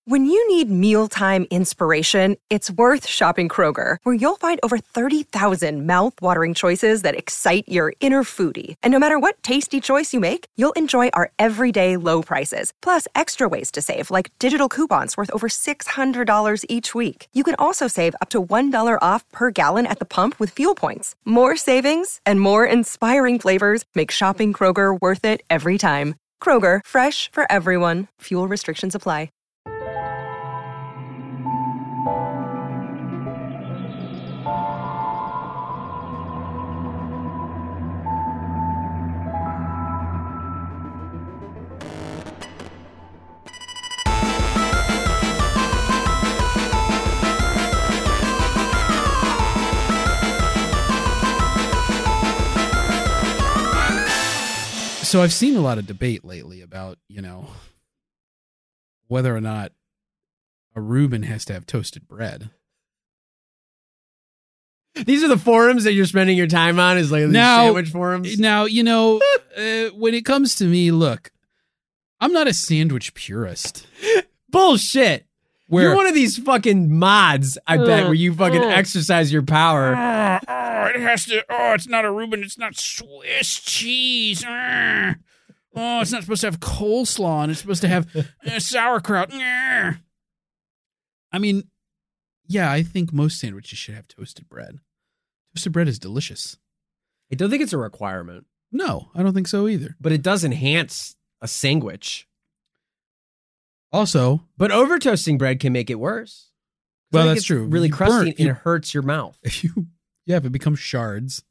When you need mealtime inspiration, it's worth shopping Kroger, where you'll find over 30,000 mouth-watering choices that excite your inner foodie. And no matter what tasty choice you make, you'll enjoy our everyday low prices, plus extra ways to save, like digital coupons worth over $600 each week. You can also save up to $1 off per gallon at the pump with fuel points. More savings and more inspiring flavors make shopping Kroger worth it every time. Kroger, fresh for everyone. Fuel restrictions apply. So I've seen a lot of debate lately about, whether or not a Reuben has to have toasted bread. These are the forums that you're spending your time on, is like the sandwich forums? Now, when it comes to me, look, I'm not a sandwich purist. Bullshit. You're one of these fucking mods, I bet, where you fucking exercise your power. It's not a Reuben, it's not Swiss cheese. It's not supposed to have coleslaw, and it's supposed to have sauerkraut. I mean, yeah, I think most sandwiches should have toasted bread. Toasted bread is delicious. I don't think it's a requirement. No, I don't think so either. But it does enhance a sandwich. Also, but over toasting bread can make it worse. Well, that's true. Really crusty and it hurts your mouth. If it becomes shards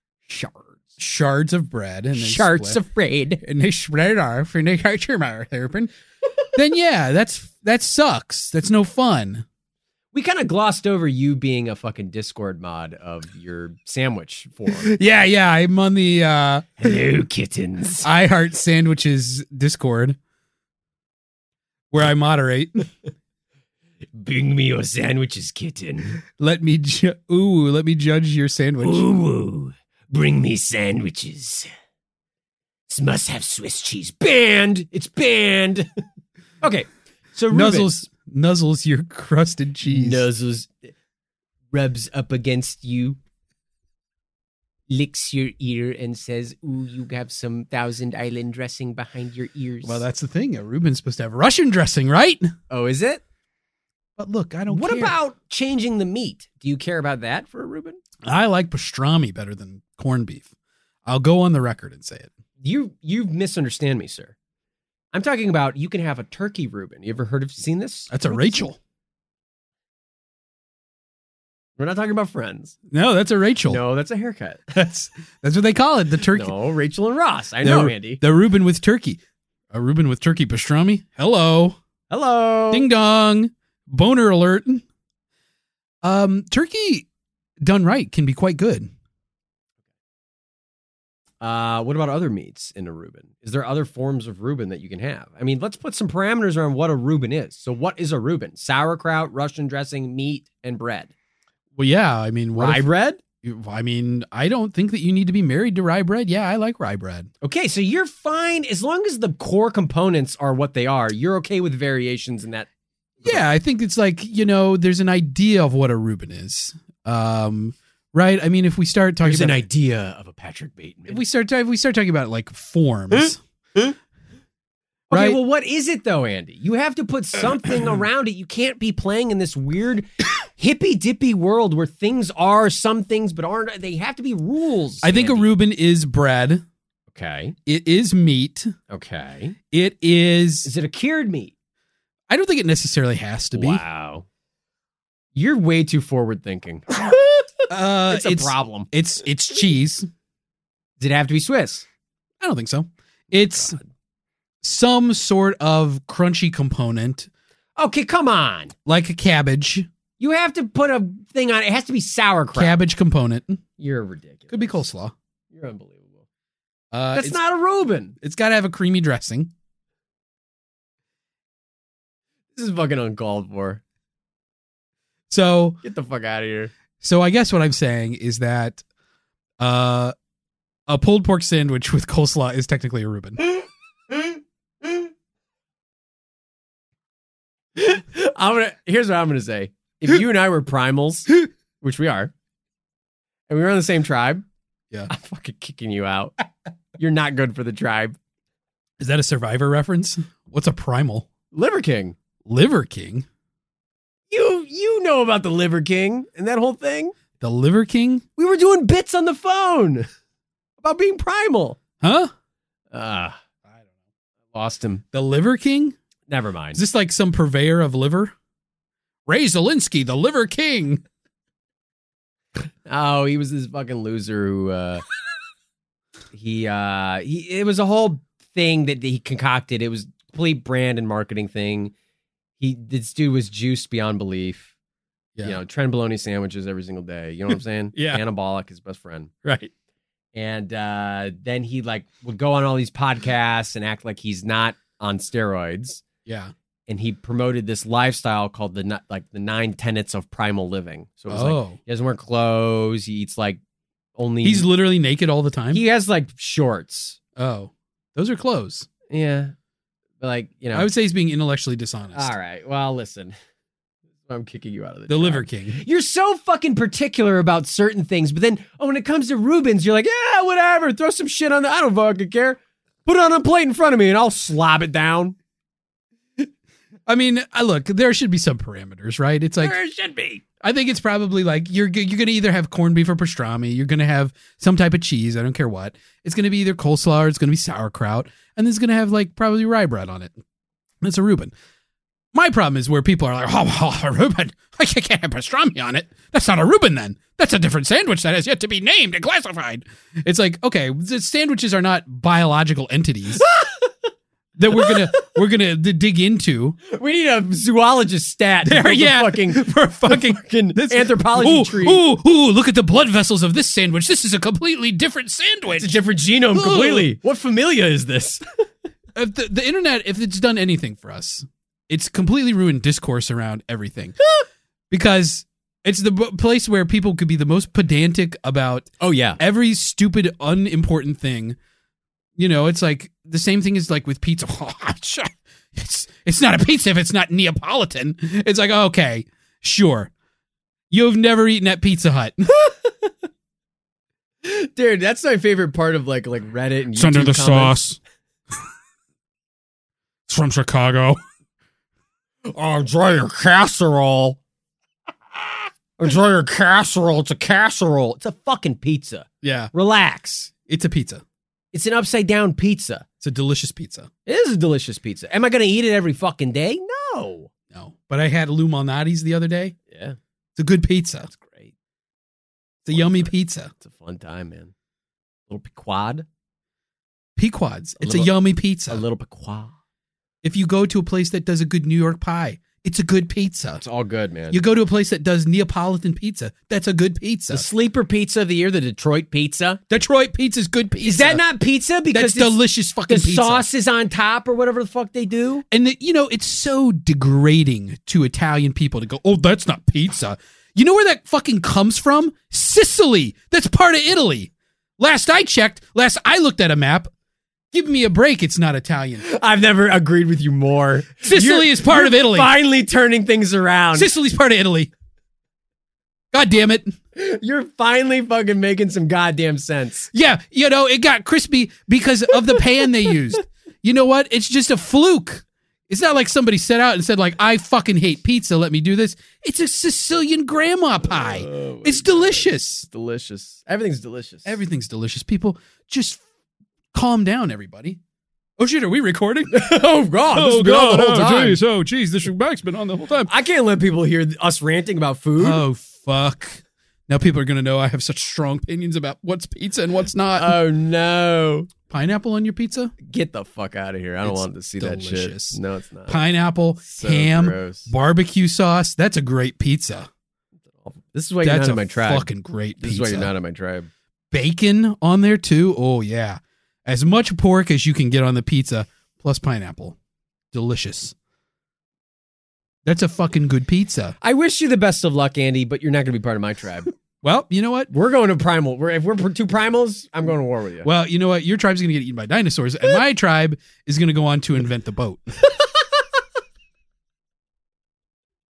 of bread, and shards of bread, and they spread it off, and they hurt your mouth open. Then that sucks. That's no fun. We kind of glossed over you being a fucking Discord mod of your sandwich forum. Yeah, I'm on the Hello Kittens, I Heart Sandwiches Discord, where I moderate. Bring me your sandwiches, kitten. Let me judge your sandwich. Ooh, bring me sandwiches. This must have Swiss cheese. Banned. It's banned. Okay, so Reuben, nuzzles your crusted cheese. Nuzzles, rubs up against you, licks your ear, and says, "Ooh, you have some Thousand Island dressing behind your ears." Well, that's the thing. A Reuben's supposed to have Russian dressing, right? Oh, is it? But look, I don't care. What about changing the meat? Do you care about that for a Reuben? I like pastrami better than corned beef. I'll go on the record and say it. You misunderstand me, sir. I'm talking about you can have a turkey Reuben. You ever seen this? That's a Rachel. We're not talking about Friends. No, that's a Rachel. No, that's a haircut. That's what they call it, the turkey. No, Rachel and Ross. I know, Andy. The Reuben with turkey. A Reuben with turkey pastrami. Hello. Ding dong. Boner alert. Turkey done right can be quite good. What about other meats in a Reuben? Is there other forms of Reuben that you can have? I mean, let's put some parameters around what a Reuben is. So what is a Reuben? Sauerkraut, Russian dressing, meat, and bread. Well, yeah. I mean, rye bread? I mean, I don't think that you need to be married to rye bread. Yeah, I like rye bread. Okay, so you're fine. As long as the core components are what they are, you're okay with variations in that. Yeah, I think it's like, there's an idea of what a Reuben is. Right? I mean, if we start talking There's about an idea of a Patrick Bateman. If we start talking about like forms. Okay, right? Well, what is it though, Andy? You have to put something around it. You can't be playing in this weird hippy-dippy world where things are some things but aren't. They have to be rules. I think Andy. a Reuben is bread. Okay. It is meat. Okay. It is... Is it a cured meat? I don't think it necessarily has to be. Wow. You're way too forward-thinking. It's a problem. It's cheese. Does it have to be Swiss? I don't think so. It's some sort of crunchy component. Okay, come on. Like a cabbage. You have to put a thing on it. It has to be sauerkraut. Cabbage component. You're ridiculous. Could be coleslaw. You're unbelievable. That's not a Reuben. It's got to have a creamy dressing. This is fucking uncalled for. So get the fuck out of here. So I guess what I'm saying is that a pulled pork sandwich with coleslaw is technically a Reuben. Here's what I'm gonna say. If you and I were primals, which we are, and we were on the same tribe, Yeah. I'm fucking kicking you out. You're not good for the tribe. Is that a Survivor reference? What's a primal? Liver King. Liver King? You know about the Liver King and that whole thing? The Liver King? We were doing bits on the phone about being primal. Huh? I don't know. Lost him. The Liver King? Never mind. Is this like some purveyor of liver? Ray Zelinsky, the Liver King. Oh, he was this fucking loser who it was a whole thing that he concocted. It was a complete brand and marketing thing. This dude was juiced beyond belief. Yeah. You know, Trent bologna sandwiches every single day. You know what I'm saying? Yeah. Anabolic, his best friend. Right. And then he would go on all these podcasts and act like he's not on steroids. Yeah. And he promoted this lifestyle called the 9 tenets of primal living. So it was like he doesn't wear clothes. He eats only. He's literally naked all the time? He has shorts. Oh. Those are clothes. Yeah. But I would say he's being intellectually dishonest. All right. Well, listen. I'm kicking you out of the The tribe. Liver King. You're so fucking particular about certain things, but then when it comes to Rubens, you're like, yeah, whatever. Throw some shit on I don't fucking care. Put it on a plate in front of me and I'll slob it down. I mean, look, there should be some parameters, right? It's like There should be. I think it's probably you're going to either have corned beef or pastrami. You're going to have some type of cheese. I don't care what. It's going to be either coleslaw or it's going to be sauerkraut. And it's going to have probably rye bread on it. That's a Reuben. My problem is where people are like, a Reuben? I can't have pastrami on it. That's not a Reuben then. That's a different sandwich that has yet to be named and classified. It's like, okay, the sandwiches are not biological entities that we're gonna dig into. We need a zoologist stat. There, yeah, for fucking anthropology tree. Ooh, look at the blood vessels of this sandwich. This is a completely different sandwich. It's a different genome completely. What familia is this? If the internet, if it's done anything for us, it's completely ruined discourse around everything. Because it's the place where people could be the most pedantic about every stupid, unimportant thing. You know, it's like the same thing as with pizza. It's not a pizza if it's not Neapolitan. It's like, okay, sure. You've never eaten at Pizza Hut. Dude, that's my favorite part of Reddit and YouTube It's under the comments. sauce. It's from Chicago. Oh, enjoy your casserole. Enjoy your casserole. It's a casserole. It's a fucking pizza. Yeah. Relax. It's a pizza. It's an upside down pizza. It's a delicious pizza. It is a delicious pizza. Am I going to eat it every fucking day? No. No. But I had Lou Malnati's the other day. Yeah. It's a good pizza. That's great. It's a yummy pizza. It's a fun time, man. A little Pequod. Pequods. It's a yummy pizza. A little Pequod. If you go to a place that does a good New York pie, it's a good pizza. It's all good, man. You go to a place that does Neapolitan pizza, that's a good pizza. The sleeper pizza of the year, the Detroit pizza. Detroit pizza's good pizza. Is that not pizza? Because that's delicious fucking the pizza. sauce is on top or whatever the fuck they do. And it's so degrading to Italian people to go, oh, that's not pizza. You know where that fucking comes from? Sicily. That's part of Italy. Last I looked at a map. Give me a break. It's not Italian. I've never agreed with you more. Sicily is part of Italy. Finally turning things around. Sicily's part of Italy. God damn it. You're finally fucking making some goddamn sense. Yeah, it got crispy because of the pan they used. You know what? It's just a fluke. It's not like somebody set out and said, I fucking hate pizza. Let me do this. It's a Sicilian grandma pie. It's delicious. It's delicious. Everything's delicious. Everything's delicious. People, just calm down, everybody. Oh, shit, are we recording? Oh, God. This has been on the whole time. Jeez, this mic's been on the whole time. I can't let people hear us ranting about food. Oh, fuck. Now people are going to know I have such strong opinions about what's pizza and what's not. Oh, no. Pineapple on your pizza? Get the fuck out of here. I don't want to see delicious. That shit. No, it's not. Pineapple, So ham, gross. barbecue sauce. That's a great pizza. This is why you're not in my tribe. Fucking great pizza. This is why you're not in my tribe. Bacon on there too? Oh, yeah. As much pork as you can get on the pizza, plus pineapple. Delicious. That's a fucking good pizza. I wish you the best of luck, Andy, but you're not going to be part of my tribe. Well, you know what? We're going to primal. If we're two primals, I'm going to war with you. Well, you know what? Your tribe's going to get eaten by dinosaurs, and my tribe is going to go on to invent the boat.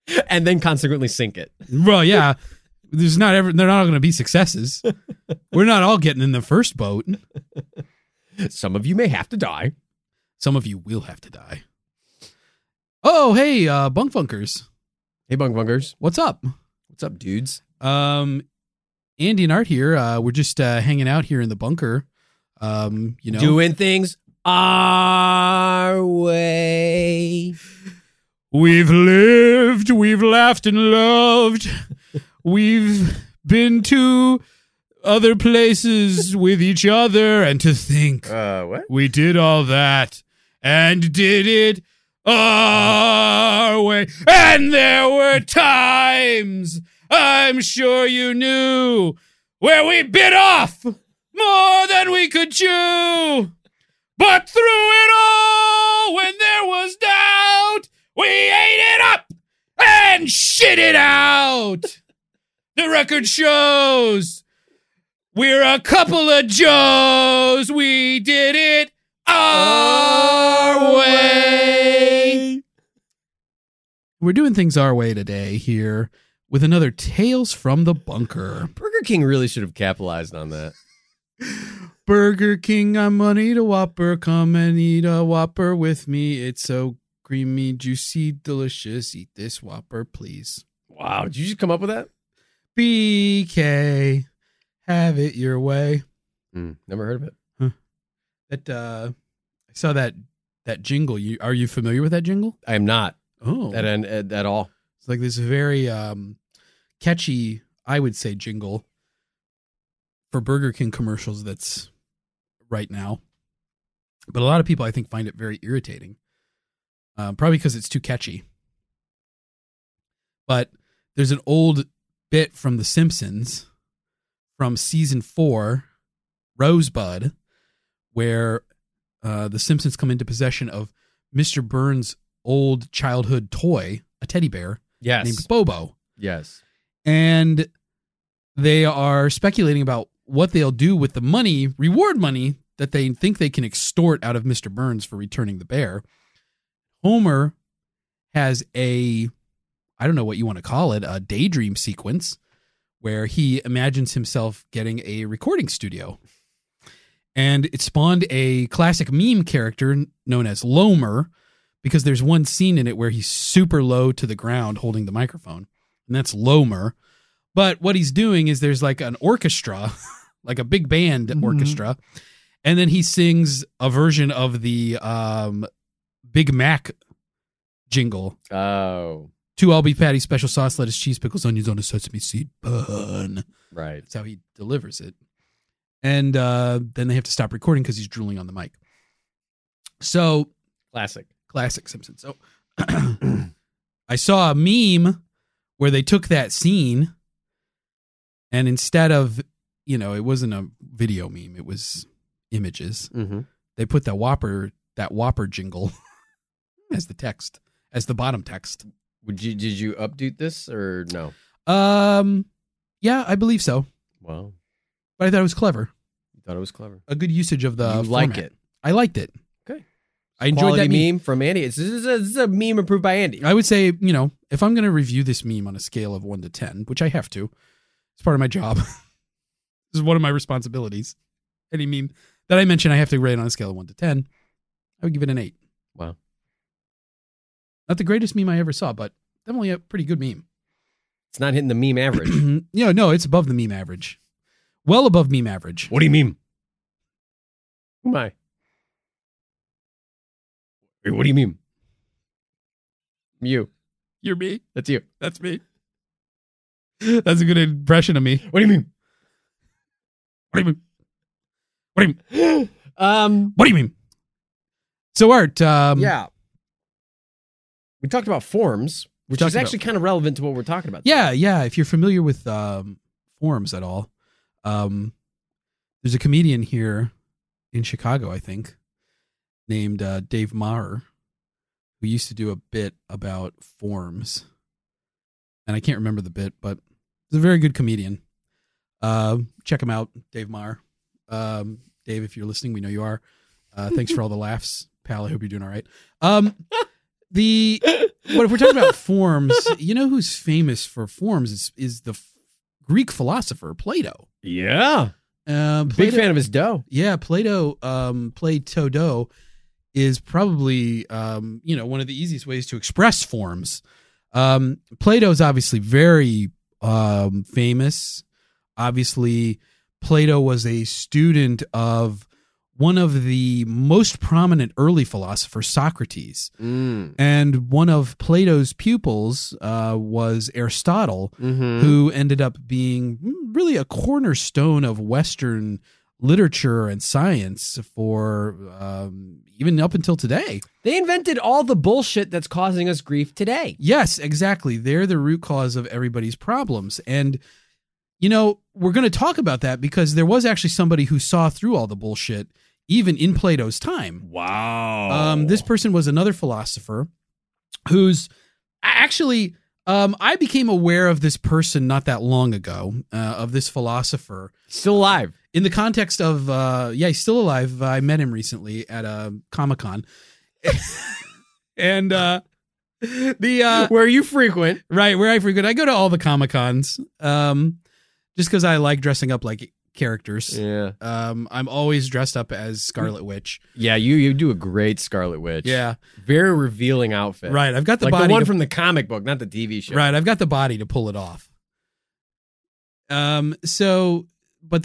And then consequently sink it. Well, yeah. They're not all going to be successes. We're not all getting in the first boat. Some of you may have to die. Some of you will have to die. Oh, hey, Bunk Funkers. Hey, Bunk Bunkers. What's up? What's up, dudes? Andy and Art here. We're just hanging out here in the bunker. Doing things our way. We've lived, we've laughed and loved. We've been to other places with each other, and to think What? we did all that and did it our way. And there were times, I'm sure you knew, where we bit off more than we could chew. But through it all, when there was doubt, we ate it up and shit it out. The record shows we're a couple of Joes. We did it our way. We're doing things our way today here with another Tales from the Bunker. Burger King really should have capitalized on that. Burger King, I'm gonna eat a Whopper. Come and eat a Whopper with me. It's so creamy, juicy, delicious. Eat this Whopper, please. Wow, did you just come up with that? BK, have it your way. Never heard of it. That I saw that jingle. Are you familiar with that jingle? I am not. Oh, At all. it's like this very catchy, I would say, jingle for Burger King commercials that's right now. But a lot of people, I think, find it very irritating. Probably because it's too catchy. But there's an old bit from The Simpsons from season 4, Rosebud, where the Simpsons come into possession of Mr. Burns' old childhood toy, a teddy bear named Bobo. Yes. And they are speculating about what they'll do with the money, reward money, that they think they can extort out of Mr. Burns for returning the bear. Homer has I don't know what you want to call it, a daydream sequence where he imagines himself getting a recording studio. And it spawned a classic meme character known as Lomer, because there's one scene in it where he's super low to the ground holding the microphone, and that's Lomer. But what he's doing is there's like an orchestra, like a big band orchestra, and then he sings a version of the Big Mac jingle. Oh. 2 all beef patties, special sauce, lettuce, cheese, pickles, onions on a sesame seed bun. Right. That's how he delivers it. And then they have to stop recording because he's drooling on the mic. So classic Simpsons. So I saw a meme where they took that scene, and instead of, it wasn't a video meme, it was images. Mm-hmm. They put that Whopper jingle as the text, as the bottom text. Did you update this or no? Yeah, I believe so. Wow. But I thought it was clever. You thought it was clever. A good usage of the You like format. it. I liked it. Okay. I enjoyed that meme from Andy. This is a meme approved by Andy. I would say, if I'm going to review this meme on a scale of 1 to 10, which I have to, it's part of my job. This is one of my responsibilities. Any meme that I mention, I have to rate on a scale of 1 to 10. I would give it an 8. Wow. Not the greatest meme I ever saw, but definitely a pretty good meme. It's not hitting the meme average. No, it's above the meme average. Well above meme average. What do you mean? Who am I? Wait, what do you mean? You. You're me. That's you. That's me. That's a good impression of me. What do you mean? What do you mean? What do you mean? What do you mean? So, Art. Yeah. We talked about forms, which is actually kind of relevant to what we're talking about today. Yeah. If you're familiar with forums at all, there's a comedian here in Chicago, I think, named Dave Maher, who used to do a bit about forms. And I can't remember the bit, but he's a very good comedian. Check him out, Dave Maher. Dave, if you're listening, we know you are. Thanks for all the laughs, pal. I hope you're doing all right. What if we're talking about forms? You know who's famous for forms is the Greek philosopher Plato. Yeah. Plato, Big fan of his dough. Yeah, Plato, Plato is probably one of the easiest ways to express forms. Plato's obviously very famous. Obviously, Plato was a student of one of the most prominent early philosophers, Socrates. And one of Plato's pupils was Aristotle, who ended up being really a cornerstone of Western literature and science for even up until today. They invented all the bullshit that's causing us grief today. Yes, exactly. They're the root cause of everybody's problems. And, we're going to talk about that because there was actually somebody who saw through all the bullshit even in Plato's time. Wow. This person was another philosopher who's actually, I became aware of this person not that long ago, of this philosopher. Still alive. In the context of, he's still alive. I met him recently at a Comic-Con. And where you frequent. Right, where I frequent. I go to all the Comic-Cons just because I like dressing up like characters. Yeah. I'm always dressed up as Scarlet Witch. Yeah, you do a great Scarlet Witch. Yeah. Very revealing outfit. Right, I've got the like body. The one from the comic book, not the TV show. Right, I've got the body to pull it off. But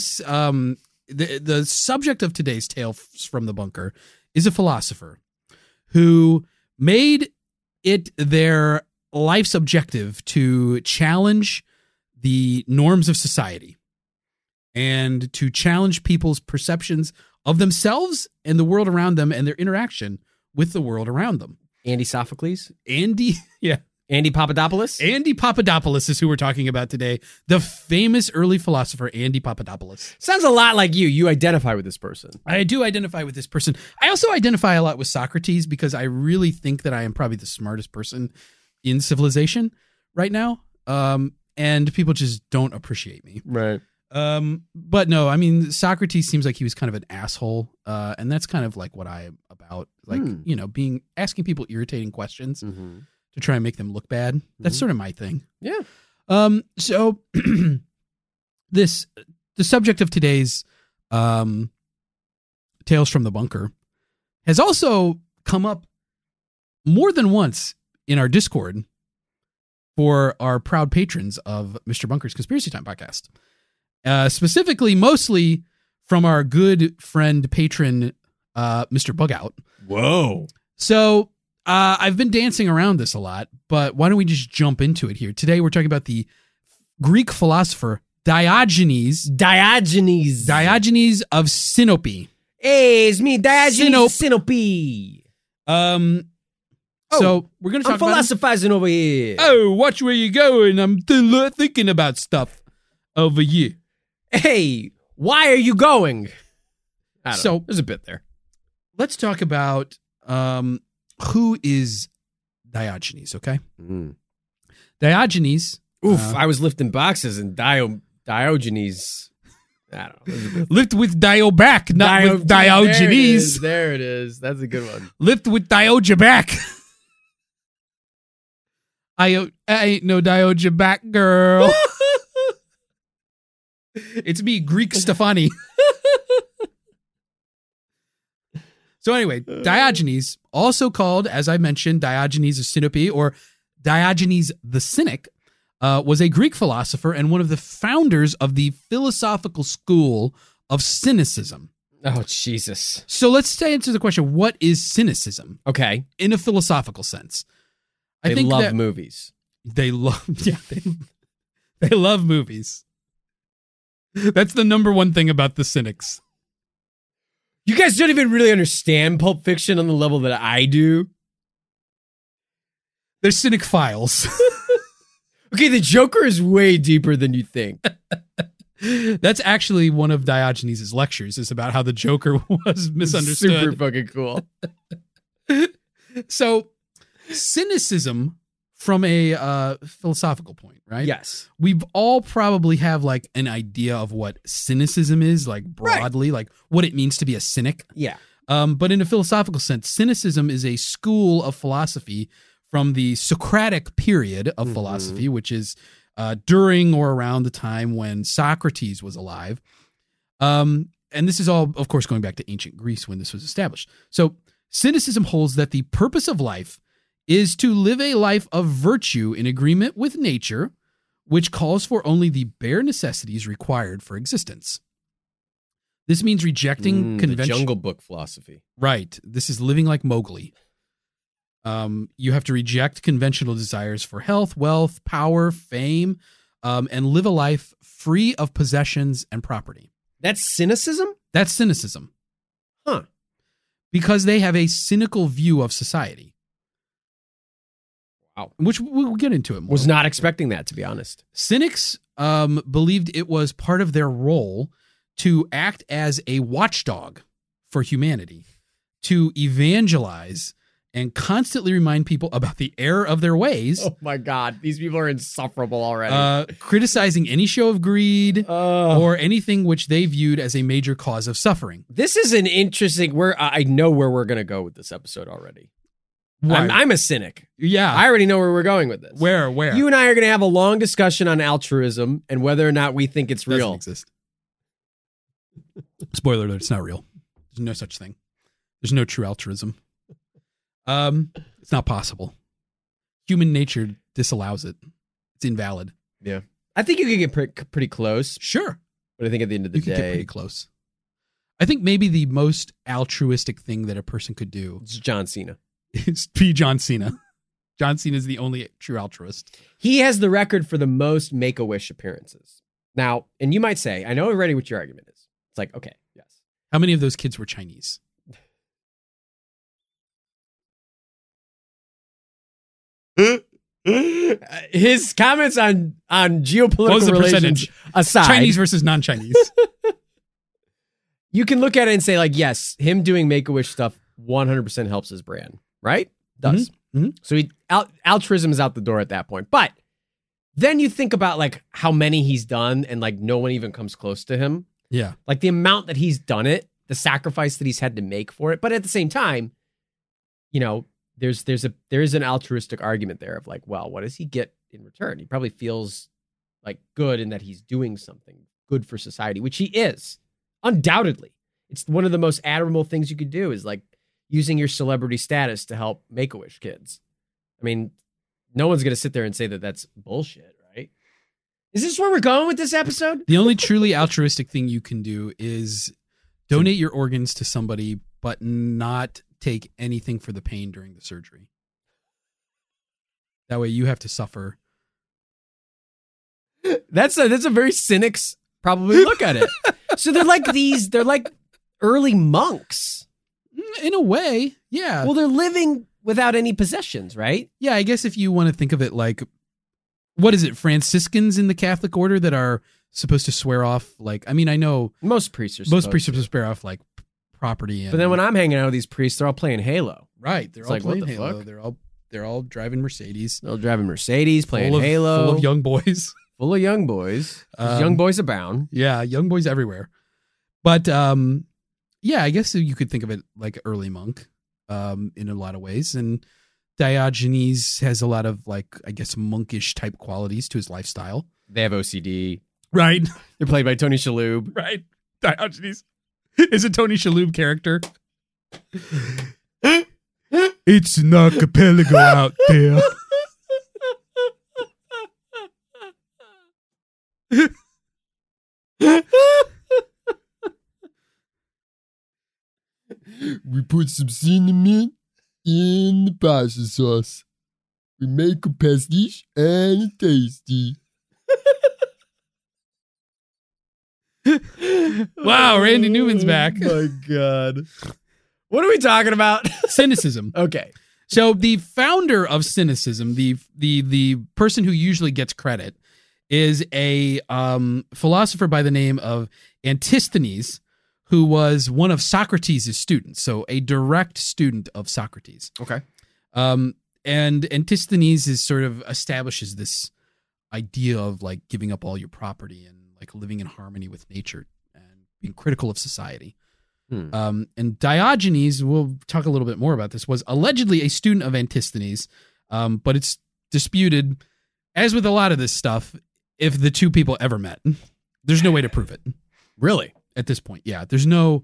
the subject of today's Tales from the Bunker is a philosopher who made it their life's objective to challenge the norms of society and to challenge people's perceptions of themselves and the world around them and their interaction with the world around them. Andy Sophocles? Andy Papadopoulos? Andy Papadopoulos is who we're talking about today. The famous early philosopher, Andy Papadopoulos. Sounds a lot like you. You identify with this person. I do identify with this person. I also identify a lot with Socrates because I really think that I am probably the smartest person in civilization right now. And people just don't appreciate me. Right. But no, I mean, Socrates seems like he was kind of an asshole. And that's kind of like what I'm about. Like, asking people irritating questions to try and make them look bad. That's sort of my thing. Yeah. So the subject of today's Tales from the Bunker has also come up more than once in our Discord for our proud patrons of Mr. Bunker's Conspiracy Time podcast. Specifically, mostly from our good friend, patron, Mr. Bugout. Whoa. So I've been dancing around this a lot, but why don't we just jump into it here? Today we're talking about the Greek philosopher Diogenes. Diogenes of Sinope. Hey, it's me, Diogenes Sinope. So we're going to talk I'm philosophizing over here. Oh, watch where you're going. I'm thinking about stuff over here. Hey, why are you going? I don't know. There's a bit there. Let's talk about who is Diogenes, okay? Diogenes. Oof, I was lifting boxes and Diogenes. I don't know. Lift with Dio back, not with Diogenes. There it is. That's a good one. Lift with Diogenes back. I ain't no Diogenes back, girl. It's me, Greek Stefani. So anyway, Diogenes, also called, as I mentioned, Diogenes of Sinope or Diogenes the Cynic, was a Greek philosopher and one of the founders of the philosophical school of Cynicism. Oh, Jesus. So let's answer the question, what is cynicism? Okay. In a philosophical sense. They love movies. They love movies. That's the number one thing about the cynics. You guys don't even really understand Pulp Fiction on the level that I do. They're cynic files. Okay, the Joker is way deeper than you think. That's actually one of Diogenes' lectures, is about how the Joker was misunderstood. Super fucking cool. So, cynicism from a philosophical point, right? Yes. We've all probably have like an idea of what cynicism is, like broadly, like what it means to be a cynic. Yeah. But in a philosophical sense, cynicism is a school of philosophy from the Socratic period of philosophy, which is during or around the time when Socrates was alive. And this is all, of course, going back to ancient Greece when this was established. So cynicism holds that the purpose of life is to live a life of virtue in agreement with nature, which calls for only the bare necessities required for existence. This means rejecting The Jungle Book philosophy. Right. This is living like Mowgli. You have to reject conventional desires for health, wealth, power, fame, and live a life free of possessions and property. That's cynicism? That's cynicism. Huh. Because they have a cynical view of society. Wow. Which we'll get into it more. Was not expecting that, to be honest. Cynics believed it was part of their role to act as a watchdog for humanity, to evangelize and constantly remind people about the error of their ways. Oh my God. These people are insufferable already. Criticizing any show of greed or anything which they viewed as a major cause of suffering. This is an interesting, I know where we're going to go with this episode already. I'm a cynic. Yeah. I already know where we're going with this. Where? You and I are going to have a long discussion on altruism and whether or not we think it's Doesn't real. exist. Spoiler alert, it's not real. There's no such thing. There's no true altruism. It's not possible. Human nature disallows it. It's invalid. Yeah. I think you can get pretty close, Sure. but I think at the end of the You can get day, pretty close. I think maybe the most altruistic thing that a person could do it's John Cena. is be John Cena. John Cena is the only true altruist. He has the record for the most Make-A-Wish appearances. Now, and you might say, I know already what your argument is. It's like, okay, yes. How many of those kids were Chinese? His comments on What was geopolitical the relations percentage? aside, Chinese versus non-Chinese. you can look at it and say, like, yes, him doing Make-A-Wish stuff 100% helps his brand, right? Does. Mhm. So altruism is out the door at that point. But then you think about, like, how many he's done and, like, no one even comes close to him. Yeah. Like, the amount that he's done it, the sacrifice that he's had to make for it. But at the same time, you know, there is an altruistic argument there of like, well, what does he get in return? He probably feels like good in that he's doing something good for society, which he is, undoubtedly. It's one of the most admirable things you could do is like using your celebrity status to help Make-A-Wish kids. I mean, no one's going to sit there and say that that's bullshit, right? Is this where we're going with this episode? The only truly altruistic thing you can do is donate your organs to somebody, but not take anything for the pain during the surgery. That way you have to suffer. That's a very cynics probably look at it. So they're like early monks. In a way, yeah. Well, they're living without any possessions, right? Yeah, I guess if you want to think of it like, what is it, Franciscans in the Catholic order that are supposed to swear off, like, I mean, I know Most priests are supposed to swear off like property. And, But then when I'm hanging out with these priests, they're all playing Halo. right, they're It's all like, what playing the Halo. fuck? They're all driving Mercedes. They're all driving Mercedes, playing full of, Halo. full of young boys. Full of young boys. Young boys abound. Yeah, young boys everywhere. But yeah, I guess you could think of it like early monk in a lot of ways. And Diogenes has a lot of like, I guess, monkish type qualities to his lifestyle. They have OCD. Right. They're played by Tony Shalhoub. Right. Diogenes is a Tony Shalhoub character. It's an archipelago out there. We put some cinnamon in the pasta sauce. We make a pastiche and it's tasty. Wow, Randy Newman's back. Oh my God. What are we talking about? Cynicism. Okay. So the founder of cynicism, the person who usually gets credit, is a philosopher by the name of Antisthenes, who was one of Socrates' students, so a direct student of Socrates. Okay. And Antisthenes is sort of establishes this idea of like giving up all your property and like living in harmony with nature and being critical of society. And Diogenes, we'll talk a little bit more about this, was allegedly a student of Antisthenes, but it's disputed, as with a lot of this stuff, if the two people ever met. There's no way to prove it. Really? At this point, yeah. There's no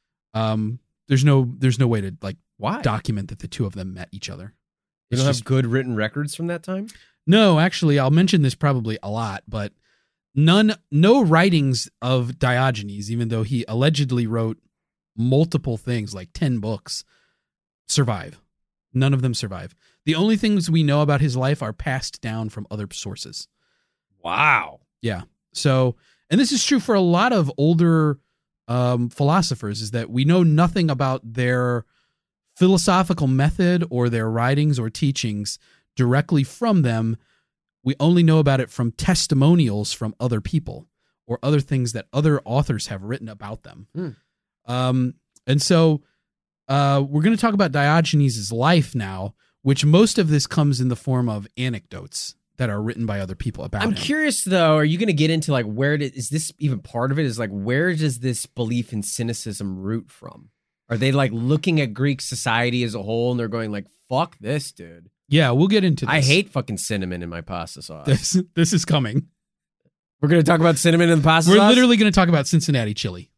way to Why? document that the two of them met each other. You don't have good written records from that time? No, actually, I'll mention this probably a lot, but no writings of Diogenes, even though he allegedly wrote multiple things, like 10 books, survive. None of them survive. The only things we know about his life are passed down from other sources. Wow. Yeah. So, and this is true for a lot of older philosophers, is that we know nothing about their philosophical method or their writings or teachings directly from them. We only know about it from testimonials from other people or other things that other authors have written about them. And so we're going to talk about Diogenes' life now, which most of this comes in the form of anecdotes that are written by other people about him. I'm curious, though, are you going to get into is this even part of it? Is where does this belief in cynicism root from? Are they looking at Greek society as a whole and they're going fuck this, dude? Yeah, we'll get into this. I hate fucking cinnamon in my pasta sauce. This is coming. We're going to talk about cinnamon in the pasta sauce? We're literally going to talk about Cincinnati chili.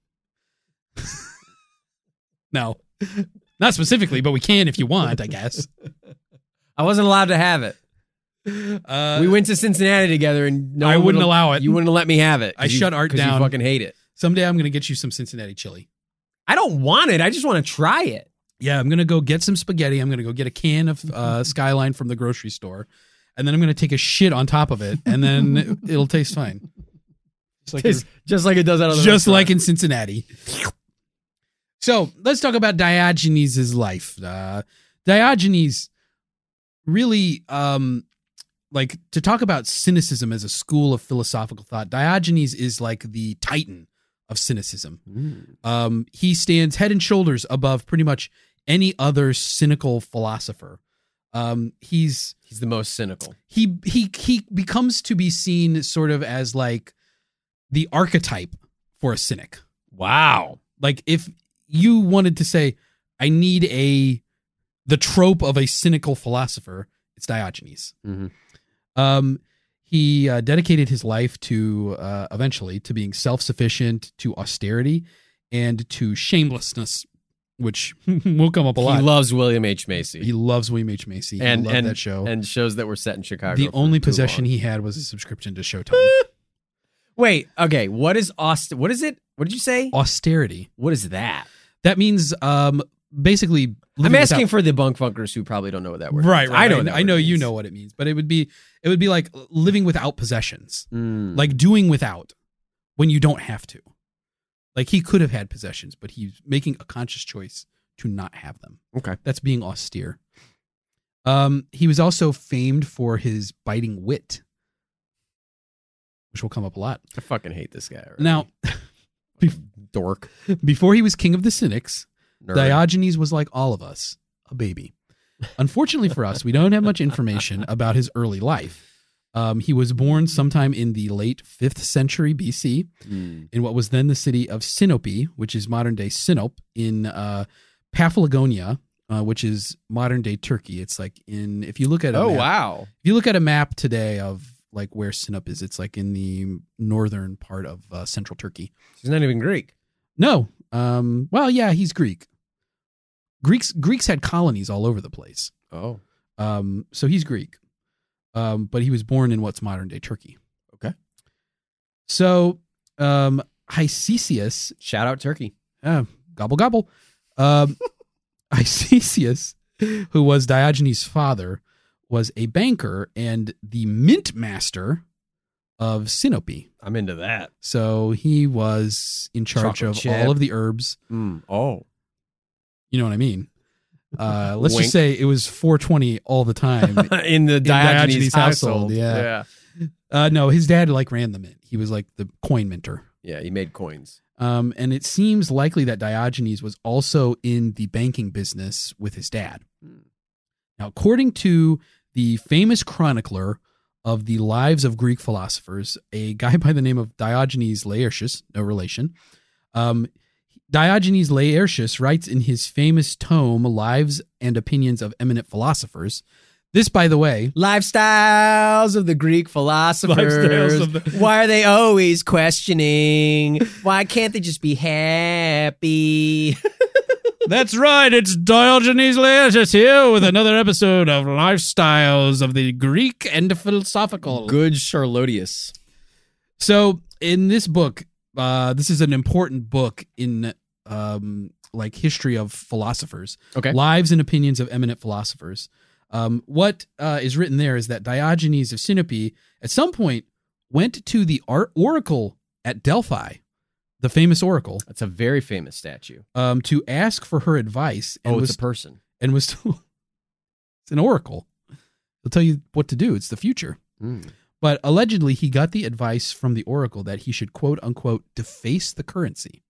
No, not specifically, but we can if you want, I guess. I wasn't allowed to have it. We went to Cincinnati together, and I wouldn't allow it. You wouldn't let me have it. I shut Art down. You fucking hate it. Someday I'm going to get you some Cincinnati chili. I don't want it. I just want to try it. Yeah, I'm going to go get some spaghetti. I'm going to go get a can of Skyline from the grocery store, and then I'm going to take a shit on top of it, and then it'll taste fine. Just like it does out of the Just restaurant. like in Cincinnati. So let's talk about Diogenes' life. Diogenes really, to talk about cynicism as a school of philosophical thought, Diogenes is like the titan of cynicism. He stands head and shoulders above pretty much any other cynical philosopher. He's the most cynical. He becomes to be seen sort of as the archetype for a cynic. Wow. If you wanted to say, I need the trope of a cynical philosopher, it's Diogenes. He dedicated his life to eventually to being self-sufficient, to austerity, and to shamelessness, which will come up a lot. He loves William H. Macy. He loves William H. Macy. And loved that show. And shows that were set in Chicago. The only possession he had was a subscription to Showtime. Wait, okay. What is What is it? What did you say? Austerity. What is that? That means basically. I'm asking for the bunk funkers who probably don't know what that word right, means. Right. I know that. I know you know what it means, but it would be like living without possessions, like doing without when you don't have to. He could have had possessions, but he's making a conscious choice to not have them. Okay, that's being austere. He was also famed for his biting wit, which will come up a lot. I fucking hate this guy already. Now, dork. Before he was king of the Cynics, Nerd. Diogenes was like all of us, a baby. Unfortunately for us, we don't have much information about his early life. He was born sometime in the late 5th century BC in what was then the city of Sinope, which is modern-day Sinop, in Paphlagonia, which is modern-day Turkey. It's if you look at wow. If you look at a map today of where Sinop is, it's in the northern part of central Turkey. He's not even Greek. No. Well, yeah, he's Greek. Greeks had colonies all over the place. Oh. So he's Greek. But he was born in what's modern day Turkey. Okay. So, Hicesius. Shout out Turkey. Gobble, gobble. Hicesius, who was Diogenes' father, was a banker and the mint master of Sinope. I'm into that. So he was in charge of all of the herbs. Oh. You know what I mean? Let's just say it was 420 all the time in the Diogenes household. Yeah. No, his dad ran the mint. He was the coin minter. Yeah, he made coins. And it seems likely that Diogenes was also in the banking business with his dad. Now, according to the famous chronicler of the lives of Greek philosophers, a guy by the name of Diogenes Laertius, no relation, Diogenes Laertius writes in his famous tome, Lives and Opinions of Eminent Philosophers. This, by the way, Lifestyles of the Greek philosophers. Why are they always questioning? Why can't they just be happy? That's right. It's Diogenes Laertius here with another episode of Lifestyles of the Greek and Philosophical. Good Charlotius. So in this book, this is an important book in like history of philosophers. Okay. Lives and Opinions of Eminent Philosophers. What is written there is that Diogenes of Sinope at some point went to the oracle at Delphi, the famous oracle. That's a very famous statue. To ask for her advice. And It's a person. And was told, it's an oracle. It'll tell you what to do. It's the future. But allegedly, he got the advice from the oracle that he should, quote unquote, deface the currency.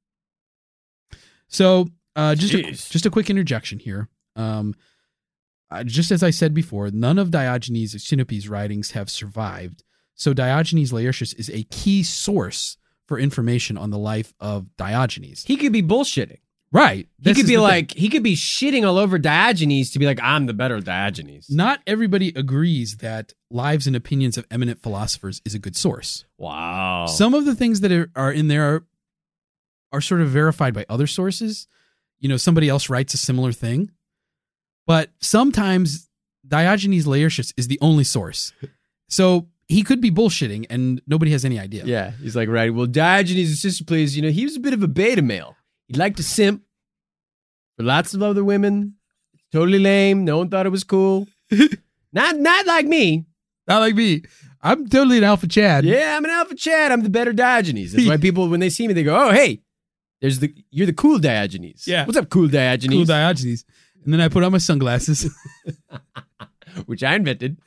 So just a quick interjection here. Just as I said before, none of Diogenes of Sinope's writings have survived. So Diogenes Laertius is a key source for information on the life of Diogenes. He could be bullshitting. Right. He could be like, he could be shitting all over Diogenes to be like, I'm the better Diogenes. Not everybody agrees that Lives and Opinions of Eminent Philosophers is a good source. Wow. Some of the things that are in there are sort of verified by other sources. You know, somebody else writes a similar thing. But sometimes Diogenes Laertius is the only source. So he could be bullshitting and nobody has any idea. Yeah. He's like, right. Well, Diogenes of Sisyphus, he was a bit of a beta male. He liked to simp for lots of other women. Totally lame. No one thought it was cool. Not like me. Not like me. I'm totally an alpha Chad. Yeah, I'm an alpha Chad. I'm the better Diogenes. That's why people, when they see me, they go, oh, hey, you're the cool Diogenes. Yeah. What's up, cool Diogenes? Cool Diogenes. And then I put on my sunglasses. Which I invented.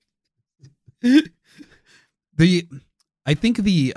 I think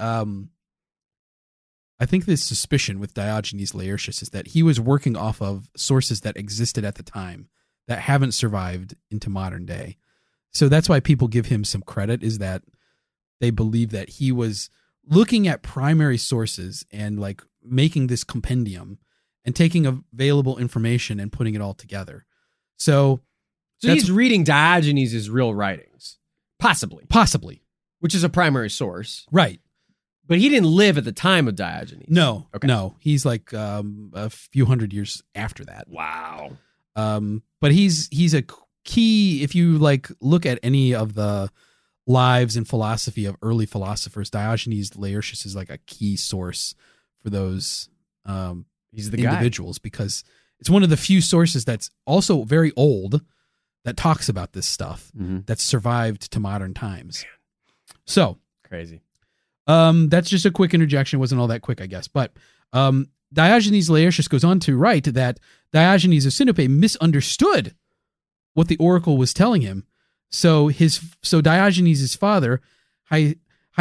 the suspicion with Diogenes Laertius is that he was working off of sources that existed at the time that haven't survived into modern day. So that's why people give him some credit, is that they believe that he was looking at primary sources and like making this compendium and taking available information and putting it all together. So he's reading Diogenes' real writings. Possibly. Which is a primary source. Right. But he didn't live at the time of Diogenes. No. Okay. No. He's like a few hundred years after that. Wow. But he's a key, if you like look at any of the lives and philosophy of early philosophers, Diogenes Laertius is like a key source for those he's the individuals guy. Because it's one of the few sources that's also very old that talks about this stuff that's survived to modern times. Man. So crazy. That's just a quick interjection. It wasn't all that quick, I guess. But Diogenes Laertius goes on to write that Diogenes of Sinope misunderstood what the oracle was telling him. So Diogenes' father, I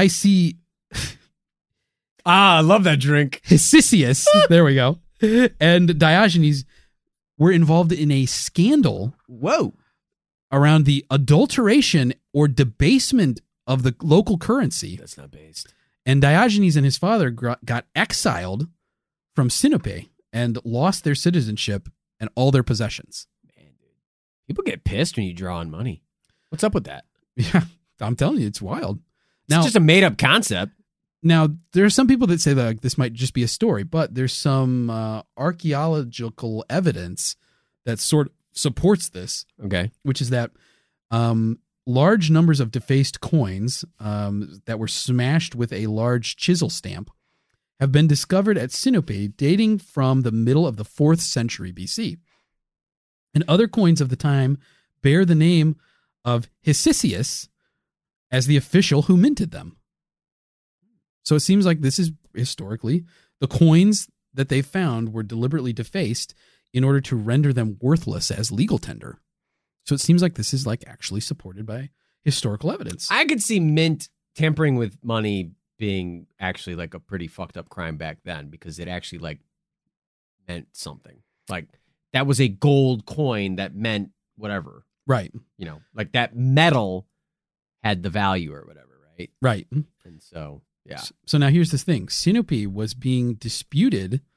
love that drink. Hesychius, there we go, and Diogenes were involved in a scandal. Whoa. Around the adulteration or debasement of the local currency. That's not based. And Diogenes and his father got exiled from Sinope and lost their citizenship and all their possessions. Man, dude. People get pissed when you draw on money. What's up with that? Yeah, I'm telling you, it's wild. It's just a made-up concept. Now, there are some people that say that like, this might just be a story, but there's some archaeological evidence that sort of supports this. Okay. Which is that large numbers of defaced coins that were smashed with a large chisel stamp have been discovered at Sinope dating from the middle of the 4th century BC. And other coins of the time bear the name of Hesychius as the official who minted them. So it seems like this is historically the coins that they found were deliberately defaced in order to render them worthless as legal tender. So it seems like this is like actually supported by historical evidence. I could see mint tampering with money being actually like a pretty fucked up crime back then, because it actually like meant something. Like that was a gold coin that meant whatever. Right. You know, like that metal had the value or whatever, right? Right. And so, yeah. So now here's the thing. Sinope was being disputed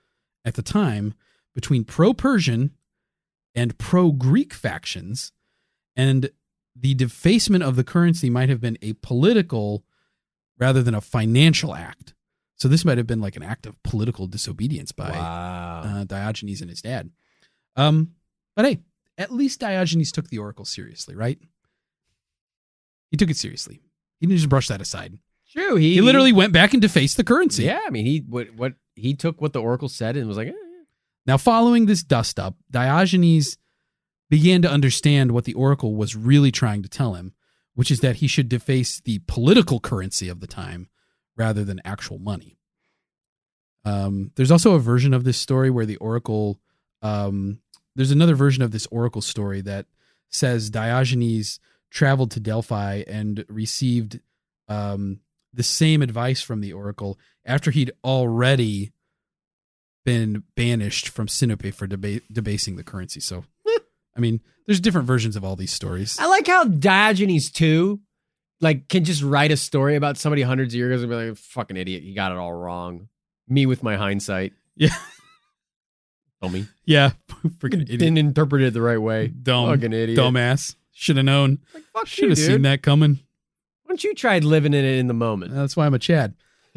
at the time between pro-Persian and pro-Greek factions, and the defacement of the currency might have been a political rather than a financial act. So this might have been like an act of political disobedience by Diogenes and his dad. But hey, at least Diogenes took the oracle seriously, right? He took it seriously. He didn't just brush that aside. True. He literally went back and defaced the currency. Yeah, I mean, he took what the oracle said and was like, Now, following this dust up, Diogenes began to understand what the oracle was really trying to tell him, which is that he should deface the political currency of the time rather than actual money. There's also a version of this story where the oracle, there's another version of this oracle story that says Diogenes traveled to Delphi and received the same advice from the oracle after he'd already been banished from Sinope for debasing the currency. So, I mean, there's different versions of all these stories. I like how Diogenes too, like, can just write a story about somebody hundreds of years ago and be like, fucking idiot, you got it all wrong. Me with my hindsight. Yeah. Tell me. Yeah. Freaking idiot. Didn't interpret it the right way. Fucking idiot. Dumbass. Should have known. Like, fuck Should have seen that coming. Why don't you try living in it in the moment? That's why I'm a Chad.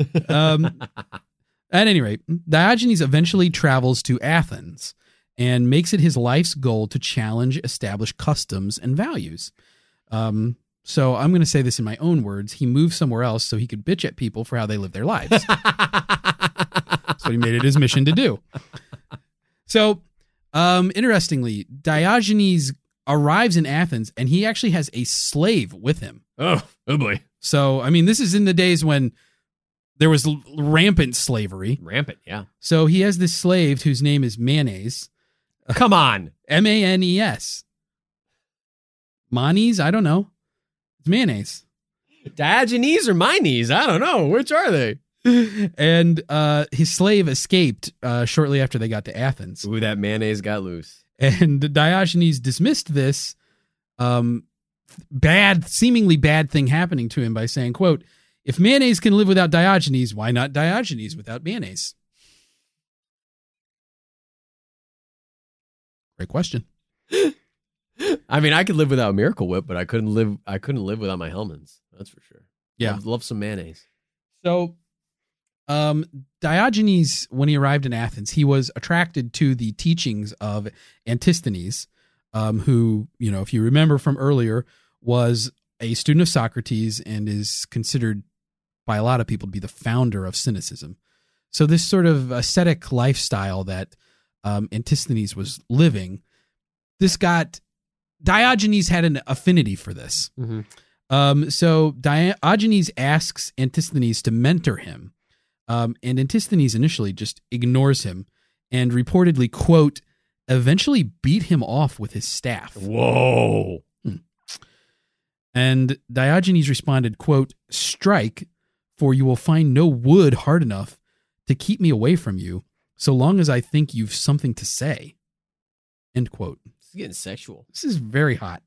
At any rate, Diogenes eventually travels to Athens and makes it his life's goal to challenge established customs and values. So I'm going to say this in my own words. He moved somewhere else so he could bitch at people for how they live their lives. That's what he made it his mission to do. So, interestingly, Diogenes arrives in Athens and he actually has a slave with him. Oh boy. So, I mean, this is in the days when there was rampant slavery. Rampant, yeah. So he has this slave whose name is Manes. Come on. Manes. Manes? I don't know. It's mayonnaise. Diogenes or Mines? I don't know. Which are they? And his slave escaped shortly after they got to Athens. Ooh, that mayonnaise got loose. And Diogenes dismissed this seemingly bad thing happening to him by saying, quote, "If mayonnaise can live without Diogenes, why not Diogenes without mayonnaise?" Great question. I mean, I could live without Miracle Whip, but I couldn't live without my Hellmann's. That's for sure. Yeah. Love some mayonnaise. So, Diogenes, when he arrived in Athens, he was attracted to the teachings of Antisthenes, who, you know, if you remember from earlier, was a student of Socrates and is considered by a lot of people to be the founder of Cynicism. So this sort of ascetic lifestyle that Antisthenes was living, Diogenes had an affinity for this. Mm-hmm. So Diogenes asks Antisthenes to mentor him. And Antisthenes initially just ignores him and reportedly, quote, eventually beat him off with his staff. Whoa. And Diogenes responded, quote, "Strike, for you will find no wood hard enough to keep me away from you, so long as I think you've something to say." End quote. This is getting sexual. This is very hot.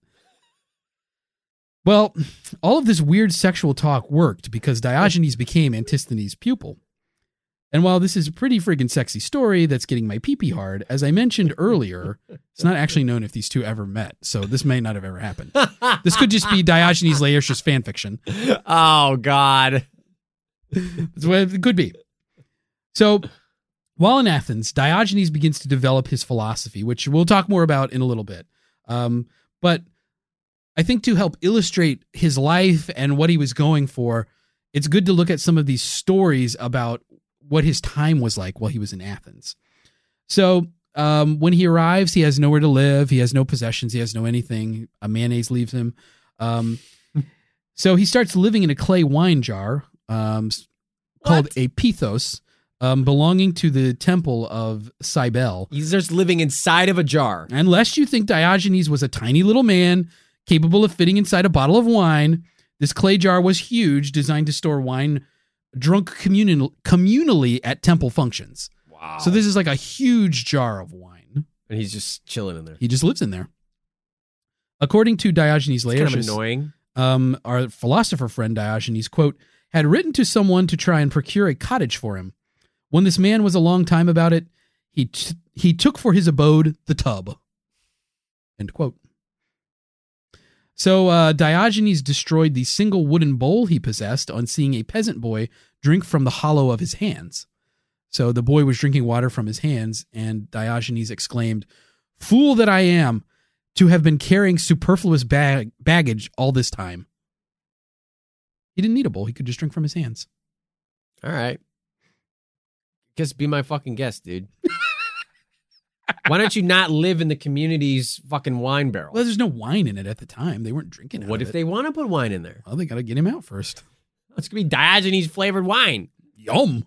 Well, all of this weird sexual talk worked because Diogenes became Antisthenes' pupil. And while this is a pretty friggin' sexy story that's getting my pee-pee hard, as I mentioned earlier, it's not actually known if these two ever met, so this may not have ever happened. This could just be Diogenes Laertius fan fiction. Oh, God. That's what it could be. So, while in Athens, Diogenes begins to develop his philosophy, which we'll talk more about in a little bit. But I think to help illustrate his life and what he was going for, it's good to look at some of these stories about what his time was like while he was in Athens. So when he arrives, he has nowhere to live. He has no possessions. He has no anything. A mayonnaise leaves him. So he starts living in a clay wine jar called a pithos, belonging to the temple of Cybele. He's just living inside of a jar. Unless you think Diogenes was a tiny little man capable of fitting inside a bottle of wine, this clay jar was huge, designed to store wine drunk communally at temple functions. Wow. So this is like a huge jar of wine. And he's just chilling in there. He just lives in there. According to Diogenes Laertius, kind of annoying. Our philosopher friend Diogenes, quote, had written to someone to try and procure a cottage for him. When this man was a long time about it, He took for his abode the tub. End quote. So Diogenes destroyed the single wooden bowl he possessed on seeing a peasant boy drink from the hollow of his hands. So the boy was drinking water from his hands, and Diogenes exclaimed, "Fool that I am, to have been carrying superfluous baggage all this time." He didn't need a bowl. He could just drink from his hands. All right. Guess be my fucking guest, dude. Why don't you not live in the community's fucking wine barrel? Well, there's no wine in it at the time. They weren't drinking it. What if they want to put wine in there? Well, they got to get him out first. It's going to be Diogenes flavored wine. Yum.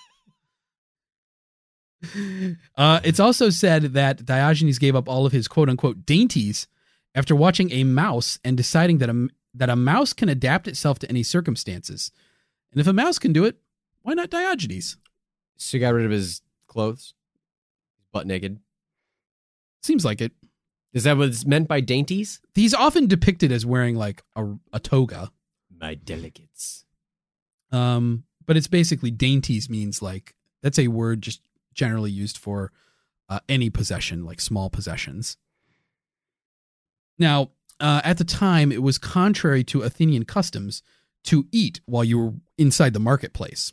It's also said that Diogenes gave up all of his quote-unquote dainties after watching a mouse and deciding that a mouse can adapt itself to any circumstances. And if a mouse can do it, why not Diogenes? So he got rid of his clothes? Butt naked? Seems like it. Is that what's meant by dainties? He's often depicted as wearing like a toga. My delegates. But it's basically dainties means like, that's a word just generally used for any possession, like small possessions. Now, at the time, it was contrary to Athenian customs to eat while you were inside the marketplace.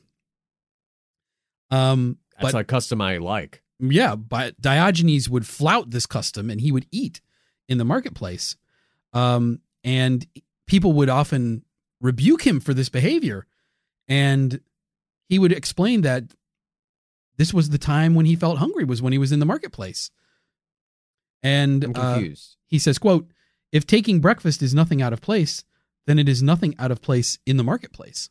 That's a custom I like. Yeah, but Diogenes would flout this custom and he would eat in the marketplace. And people would often rebuke him for this behavior. And he would explain that this was the time when he felt hungry, was when he was in the marketplace. And I'm confused. He says, quote, "If taking breakfast is nothing out of place, then it is nothing out of place in the marketplace."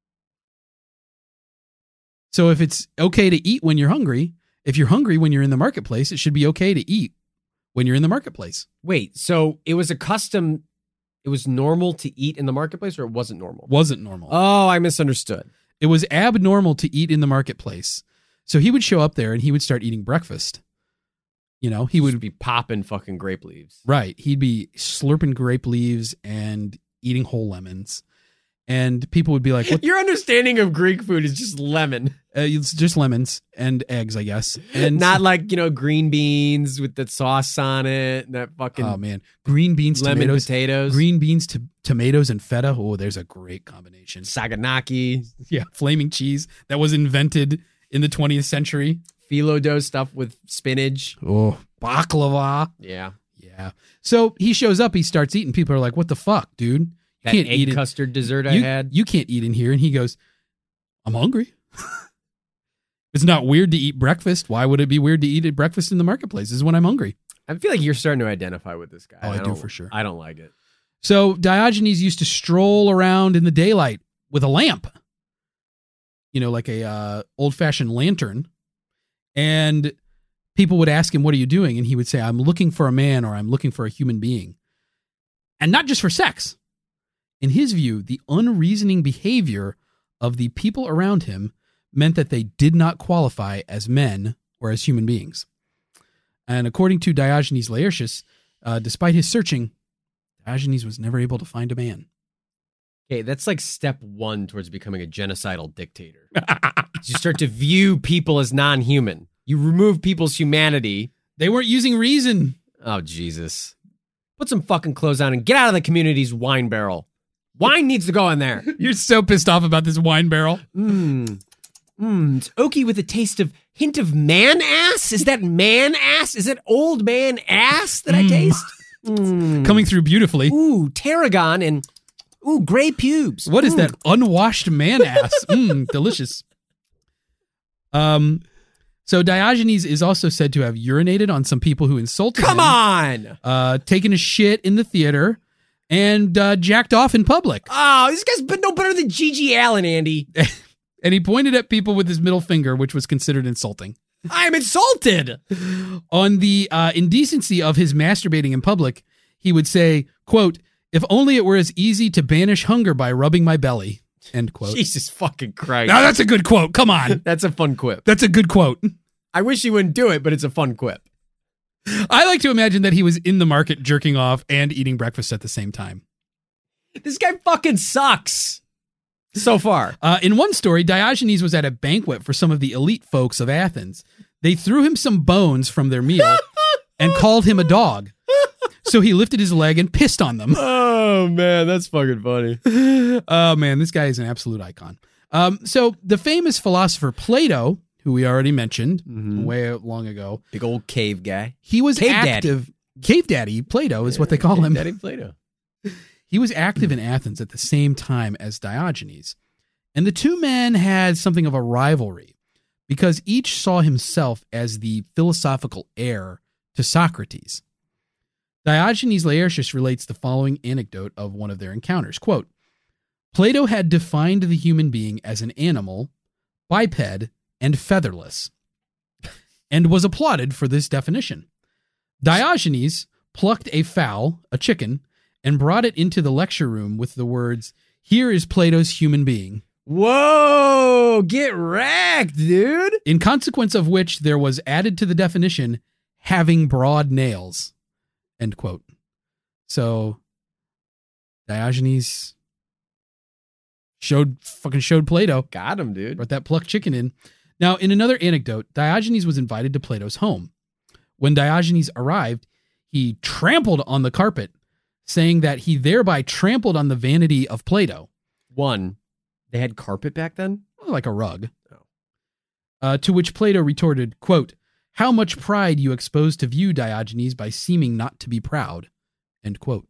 So if it's okay to eat when you're hungry, if you're hungry when you're in the marketplace, it should be okay to eat when you're in the marketplace. Wait, so it was a custom, it was normal to eat in the marketplace, or it wasn't normal? Wasn't normal. Oh, I misunderstood. It was abnormal to eat in the marketplace. So he would show up there and he would start eating breakfast. You know, he would be popping fucking grape leaves. Right. He'd be slurping grape leaves and eating whole lemons. And people would be like, what? Your understanding of Greek food is just lemon. It's just lemons and eggs, I guess. And not like, green beans with the sauce on it and that fucking oh man, green beans, lemon tomatoes, potatoes. Green beans, tomatoes, and feta. Oh, there's a great combination. Saganaki. Yeah, flaming cheese that was invented in the 20th century. Phyllo dough stuff with spinach. Oh, baklava. Yeah. Yeah. So he shows up, he starts eating. People are like, what the fuck, dude? That can't egg eat custard dessert I had. You can't eat in here. And he goes, I'm hungry. It's not weird to eat breakfast. Why would it be weird to eat at breakfast in the marketplace? This is when I'm hungry. I feel like you're starting to identify with this guy. Oh, I do for sure. I don't like it. So Diogenes used to stroll around in the daylight with a lamp. Like a old-fashioned lantern. And people would ask him, what are you doing? And he would say, I'm looking for a man, or I'm looking for a human being. And not just for sex. In his view, the unreasoning behavior of the people around him meant that they did not qualify as men or as human beings. And according to Diogenes Laertius, despite his searching, Diogenes was never able to find a man. Okay, that's like step one towards becoming a genocidal dictator. You start to view people as non-human. You remove people's humanity. They weren't using reason. Oh, Jesus. Put some fucking clothes on and get out of the community's wine barrel. Wine needs to go in there. You're so pissed off about this wine barrel. It's oaky with a hint of man ass? Is that man ass? Is it old man ass that I taste? Coming through beautifully. Ooh, tarragon and gray pubes. What is that unwashed man ass? Delicious. So Diogenes is also said to have urinated on some people who insulted him. Come on! Taken a shit in the theater and jacked off in public. Oh, this guy's no better than Gigi Allen, Andy. And he pointed at people with his middle finger, which was considered insulting. I'm insulted! On the indecency of his masturbating in public, he would say, quote, if only it were as easy to banish hunger by rubbing my belly, end quote. Jesus fucking Christ. Now that's a good quote. Come on. That's a fun quip. That's a good quote. I wish he wouldn't do it, but it's a fun quip. I like to imagine that he was in the market jerking off and eating breakfast at the same time. This guy fucking sucks. So far. In one story, Diogenes was at a banquet for some of the elite folks of Athens. They threw him some bones from their meal and called him a dog. So he lifted his leg and pissed on them. Oh, man, that's fucking funny. Oh, man, this guy is an absolute icon. So the famous philosopher Plato, who we already mentioned way long ago. Big old cave guy. He was Cave active. Cave Daddy Plato is what they call him. Daddy Plato. He was active in Athens at the same time as Diogenes. And the two men had something of a rivalry because each saw himself as the philosophical heir to Socrates. Diogenes Laertius relates the following anecdote of one of their encounters. Quote, Plato had defined the human being as an animal, biped, and featherless, and was applauded for this definition. Diogenes plucked a fowl, a chicken, and brought it into the lecture room with the words, "Here is Plato's human being." Whoa, get wrecked, dude. In consequence of which there was added to the definition, having broad nails. End quote. So Diogenes showed Plato. Got him, dude. Brought that plucked chicken in. Now, in another anecdote, Diogenes was invited to Plato's home. When Diogenes arrived, he trampled on the carpet, saying that he thereby trampled on the vanity of Plato. One, they had carpet back then? Like a rug. To which Plato retorted, quote, "How much pride you expose to view, Diogenes, by seeming not to be proud." End quote.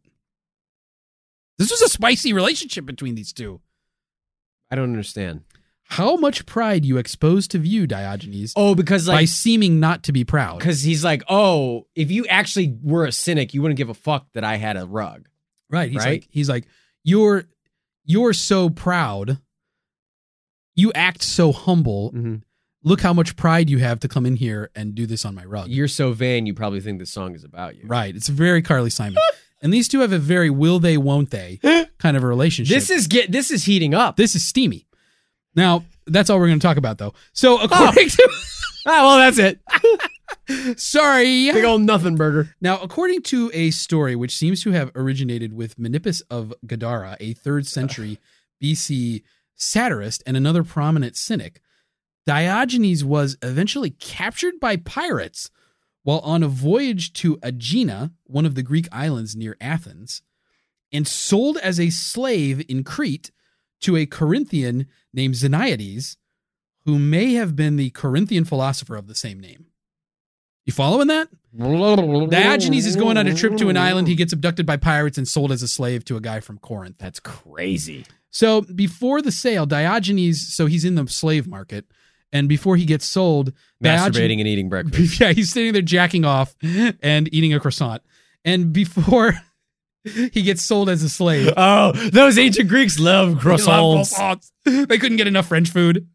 This was a spicy relationship between these two. I don't understand. How much pride you expose to view, Diogenes, because by seeming not to be proud. Because he's like, oh, if you actually were a cynic, you wouldn't give a fuck that I had a rug. Right. He's like, you're so proud. You act so humble. Mm-hmm. Look how much pride you have to come in here and do this on my rug. You're so vain, you probably think this song is about you. Right. It's very Carly Simon. And these two have a very will they, won't they kind of a relationship. This is heating up. This is steamy. Now, that's all we're going to talk about, though. So, according to... well, that's it. Sorry. Big old nothing burger. Now, according to a story which seems to have originated with Menippus of Gadara, a 3rd century BC satirist and another prominent cynic, Diogenes was eventually captured by pirates while on a voyage to Aegina, one of the Greek islands near Athens, and sold as a slave in Crete to a Corinthian named Xeniades, who may have been the Corinthian philosopher of the same name. You following that? Diogenes is going on a trip to an island. He gets abducted by pirates and sold as a slave to a guy from Corinth. That's crazy. So before the sale, Diogenes, so he's in the slave market, and before he gets sold, masturbating and eating breakfast. Yeah, he's sitting there jacking off and eating a croissant. And before he gets sold as a slave. Oh, those ancient Greeks love croissants. They couldn't get enough French food.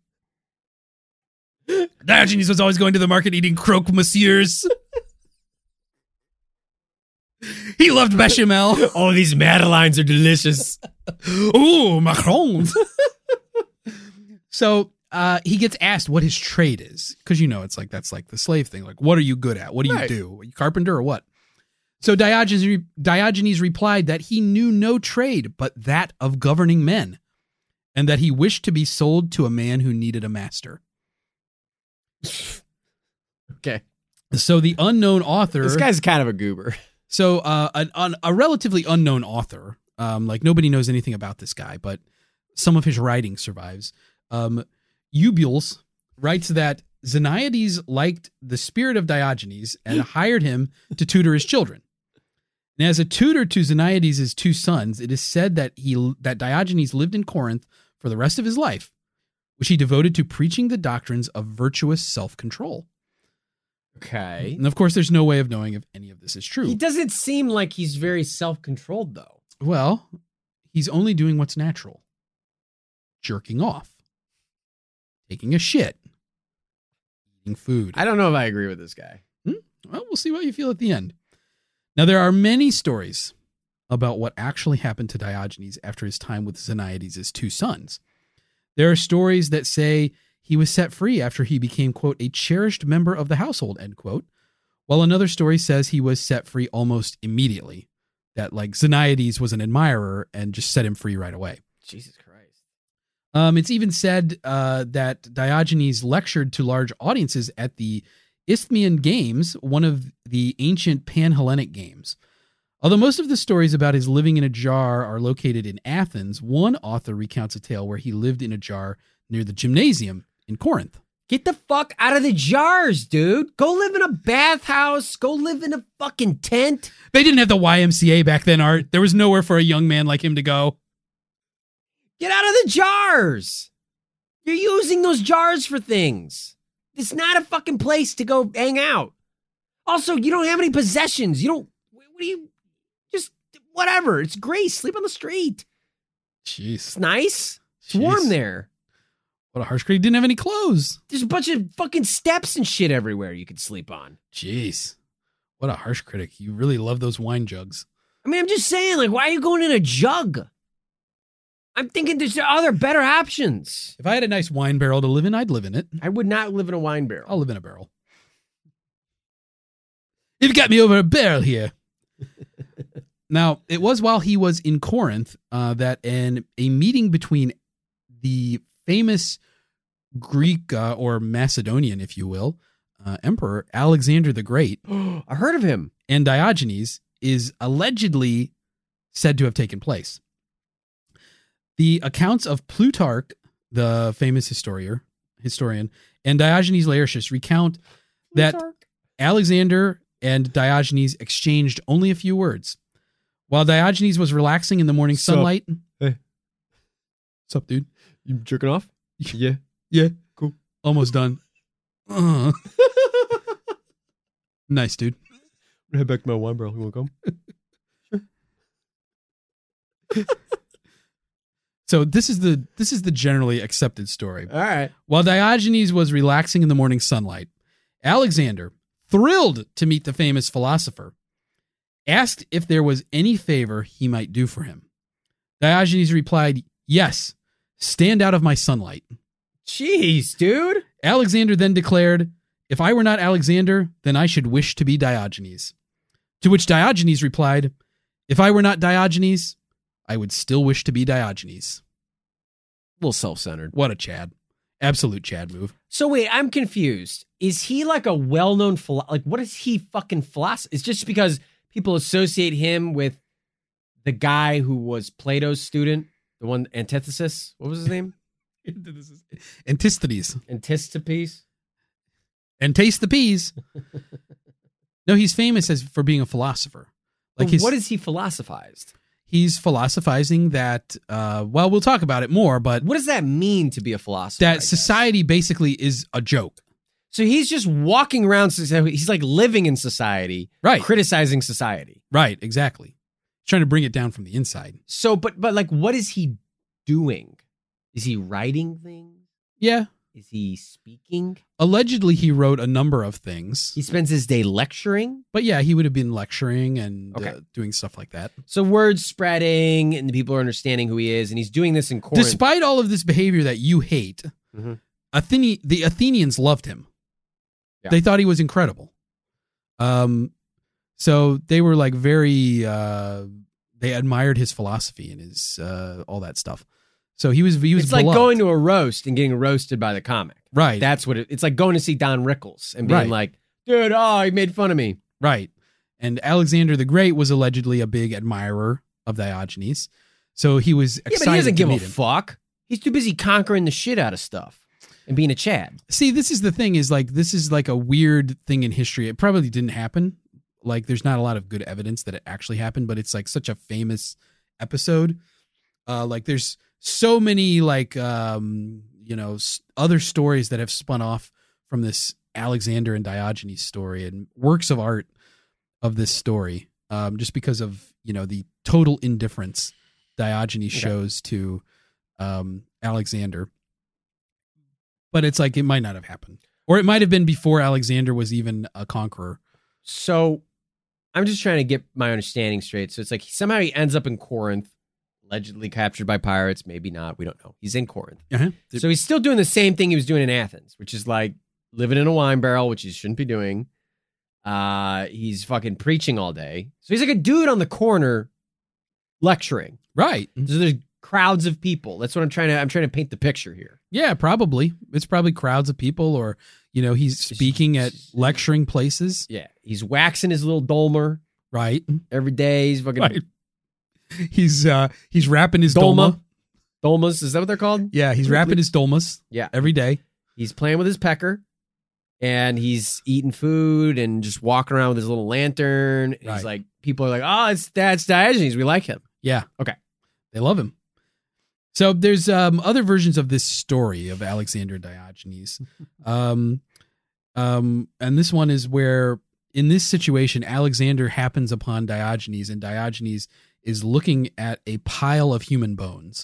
Diogenes was always going to the market eating croque monsieurs. He loved bechamel. Oh, these madeleines are delicious. Ooh, macarons. So he gets asked what his trade is. Because, that's like the slave thing. Like, what are you good at? What do you do? Are you carpenter or what? So Diogenes replied that he knew no trade but that of governing men, and that he wished to be sold to a man who needed a master. Okay. So the unknown author... This guy's kind of a goober. So a relatively unknown author, like nobody knows anything about this guy, but some of his writing survives. Eubules writes that Xeniades liked the spirit of Diogenes and hired him to tutor his children. And as a tutor to Xeniades' 2 sons, it is said that Diogenes lived in Corinth for the rest of his life, which he devoted to preaching the doctrines of virtuous self-control. Okay. And of course, there's no way of knowing if any of this is true. He doesn't seem like he's very self-controlled, though. Well, he's only doing what's natural. Jerking off. Taking a shit. Eating food. I don't know if I agree with this guy. Well, we'll see what you feel at the end. Now, there are many stories about what actually happened to Diogenes after his time with Xeniades' 2 sons. There are stories that say he was set free after he became, quote, a cherished member of the household, end quote, while another story says he was set free almost immediately, that like Xeniades was an admirer and just set him free right away. Jesus Christ. It's even said that Diogenes lectured to large audiences at the Isthmian Games, one of the ancient Pan-Hellenic games. Although most of the stories about his living in a jar are located in Athens, one author recounts a tale where he lived in a jar near the gymnasium in Corinth. Get the fuck out of the jars, dude. Go live in a bathhouse. Go live in a fucking tent. They didn't have the YMCA back then, Art. There was nowhere for a young man like him to go. Get out of the jars. You're using those jars for things. It's not a fucking place to go hang out. Also, you don't have any possessions. What do you, just whatever. It's great. Sleep on the street. Jeez. It's nice. It's warm there. What a harsh critic. Didn't have any clothes. There's a bunch of fucking steps and shit everywhere you could sleep on. Jeez. What a harsh critic. You really love those wine jugs. I mean, I'm just saying, like, why are you going in a jug? I'm thinking there's other better options. If I had a nice wine barrel to live in, I'd live in it. I would not live in a wine barrel. I'll live in a barrel. You've got me over a barrel here. Now, it was while he was in Corinth that a meeting between the famous Greek or Macedonian, if you will, emperor Alexander the Great. I heard of him. And Diogenes is allegedly said to have taken place. The accounts of Plutarch, the famous historian, and Diogenes Laertius recount that Alexander and Diogenes exchanged only a few words. While Diogenes was relaxing in the morning sunlight. Hey. What's up, dude? You jerking off? Yeah. Cool. Almost done. Nice, dude. I'm gonna head back to my wine barrel. You want to come? Sure. So this is the generally accepted story. All right. While Diogenes was relaxing in the morning sunlight, Alexander, thrilled to meet the famous philosopher, asked if there was any favor he might do for him. Diogenes replied, "Yes, stand out of my sunlight." Jeez, dude. Alexander then declared, "If I were not Alexander, then I should wish to be Diogenes." To which Diogenes replied, "If I were not Diogenes, I would still wish to be Diogenes." A little self-centered. What a Chad. Absolute Chad move. So wait, I'm confused. Is he like a well-known what is he fucking philosopher? It's just because people associate him with the guy who was Plato's student, the one Antithesis. What was his name? Antisthenes. Antistopes. And taste the peas. No, he's famous for being a philosopher. Like what is he philosophized? He's philosophizing that, well, we'll talk about it more, but... What does that mean to be a philosopher? That society basically is a joke. So he's just walking around, he's like living in society, right? Criticizing society. Right, exactly. He's trying to bring it down from the inside. So, but like, what is he doing? Is he writing things? Yeah. Is he speaking? Allegedly, he wrote a number of things. He spends his day lecturing? But yeah, he would have been lecturing and doing stuff like that. So word spreading and the people are understanding who he is, and he's doing this in Corinth. Despite all of this behavior that you hate, the Athenians loved him. Yeah. They thought he was incredible. So they were like very, they admired his philosophy and his, all that stuff. So he was it's beloved. Like going to a roast and getting roasted by the comic. Right. That's what it's like going to see Don Rickles and being like, dude, he made fun of me. Right. And Alexander the Great was allegedly a big admirer of Diogenes. So he was excited. Yeah, but he doesn't give a him. fuck. He's too busy conquering the shit out of stuff and being a Chad. See, this is the thing is like, this is like a weird thing in history. It probably didn't happen. Like there's not a lot of good evidence that it actually happened, but it's like such a famous episode. Like there's so many like, other stories that have spun off from this Alexander and Diogenes story and works of art of this story. Just because of, the total indifference Diogenes shows to Alexander. But it's like, it might not have happened. Or it might have been before Alexander was even a conqueror. So I'm just trying to get my understanding straight. So it's like somehow he ends up in Corinth, allegedly captured by pirates. Maybe not. We don't know. He's in Corinth. Uh-huh. So he's still doing the same thing he was doing in Athens, which is like living in a wine barrel, which he shouldn't be doing. He's fucking preaching all day. So he's like a dude on the corner lecturing. Right. So there's crowds of people. That's what I'm trying to paint the picture here. Yeah, probably. It's probably crowds of people, or, he's speaking at lecturing places. Yeah. He's waxing his little dolmer Right. every day. He's fucking Right. He's rapping his dolma. Dolmas, is that what they're called? Yeah, he's rapping his dolmas. Yeah. Every day. He's playing with his pecker, and he's eating food and just walking around with his little lantern. Right. He's like, people are like, oh, that's Diogenes. We like him. Yeah. Okay. They love him. So there's other versions of this story of Alexander Diogenes. And this one is where, in this situation, Alexander happens upon Diogenes, and Diogenes is looking at a pile of human bones.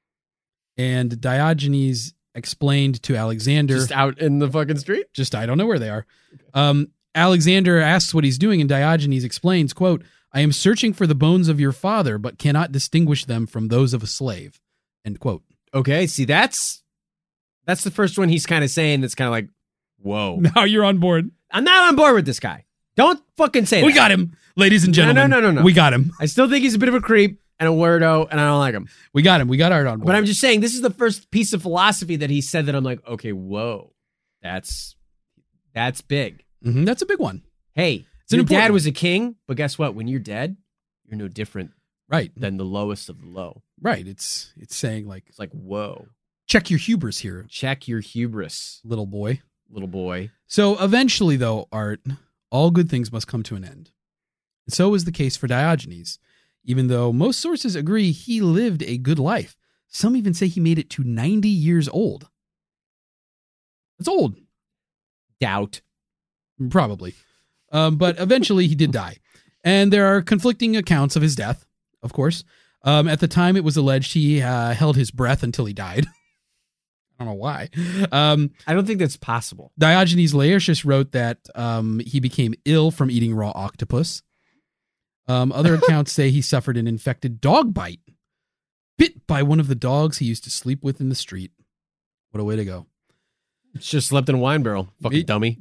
And Diogenes explained to Alexander... Just out in the fucking street? I don't know where they are. Alexander asks what he's doing, and Diogenes explains, quote, I am searching for the bones of your father, but cannot distinguish them from those of a slave, end quote. Okay, see, that's the first one he's kind of saying that's kind of like, whoa. Now you're on board. I'm not on board with this guy. Don't fucking say that. We got him, ladies and gentlemen. No. We got him. I still think he's a bit of a creep and a weirdo, and I don't like him. We got him. We got Art on board. But I'm just saying, this is the first piece of philosophy that he said that I'm like, okay, whoa. That's big. Mm-hmm. That's a big one. Hey, an your important dad one. was a king, but guess what? When you're dead, you're no different Right. than the lowest of the low. Right. It's saying, like, It's like, whoa. check your hubris here, Check your hubris, little boy. little boy. So eventually, though, Art, all good things must come to an end. And so was the case for Diogenes. Even though most sources agree he lived a good life. Some even say he made it to 90 years old. That's old. Doubt. Probably. But eventually he did die. And there are conflicting accounts of his death, of course. At the time, it was alleged he held his breath until he died. I don't know why. I don't think that's possible. Diogenes Laertius wrote that he became ill from eating raw octopus. Other accounts say he suffered an infected dog bite, bit by one of the dogs he used to sleep with in the street. What a way to go. It's just slept in a wine barrel. Fucking dummy.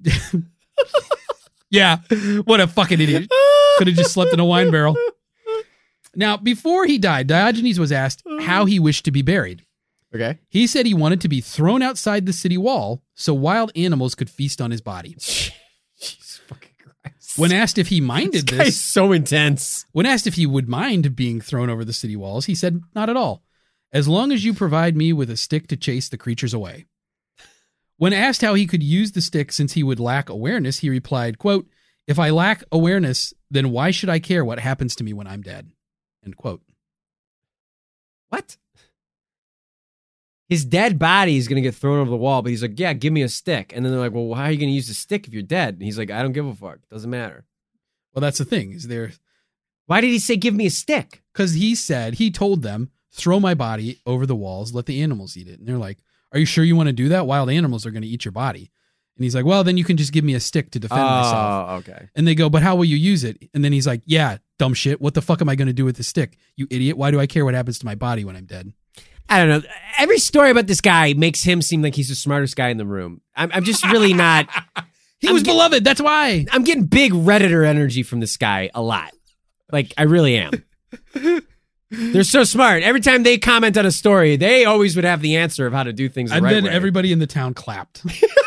Yeah, what a fucking idiot. Could have just slept in a wine barrel. Now, before he died, Diogenes was asked how he wished to be buried. Okay. He said he wanted to be thrown outside the city wall so wild animals could feast on his body. Jesus fucking Christ. When asked if he minded This guy's this, so intense. when asked if he would mind being thrown over the city walls, he said, not at all. As long as you provide me with a stick to chase the creatures away. When asked how he could use the stick since he would lack awareness, he replied, quote, if I lack awareness, then why should I care what happens to me when I'm dead? End quote. What? His dead body is going to get thrown over the wall, but he's like, yeah, give me a stick. And then they're like, well, how are you going to use the stick if you're dead? And he's like, I don't give a fuck. Doesn't matter. Well, that's the thing. Is there? Why did he say, give me a stick? Because he told them, throw my body over the walls, let the animals eat it. And they're like, are you sure you want to do that? Wild animals are going to eat your body. And he's like, well, then you can just give me a stick to defend myself. Oh, okay. And they go, but how will you use it? And then he's like, yeah, dumb shit. What the fuck am I going to do with the stick? You idiot. Why do I care what happens to my body when I'm dead? I don't know. Every story about this guy makes him seem like he's the smartest guy in the room. I'm just really not. He was beloved. That's why. I'm getting big Redditor energy from this guy a lot. Like, I really am. They're so smart. Every time they comment on a story, they always would have the answer of how to do things the And right then way. everybody in the town clapped.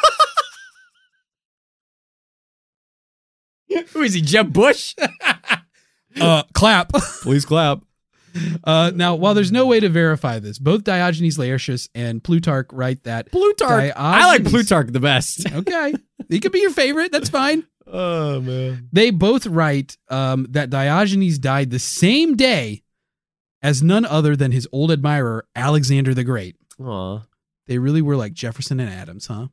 Who is he, Jeb Bush? Clap. Please clap. Now, while there's no way to verify this, both Diogenes Laertius and Plutarch write that Plutarch. I like Plutarch the best. Okay. He could be your favorite. That's fine. Oh, man. They both write that Diogenes died the same day as none other than his old admirer, Alexander the Great. Aw. They really were like Jefferson and Adams, huh?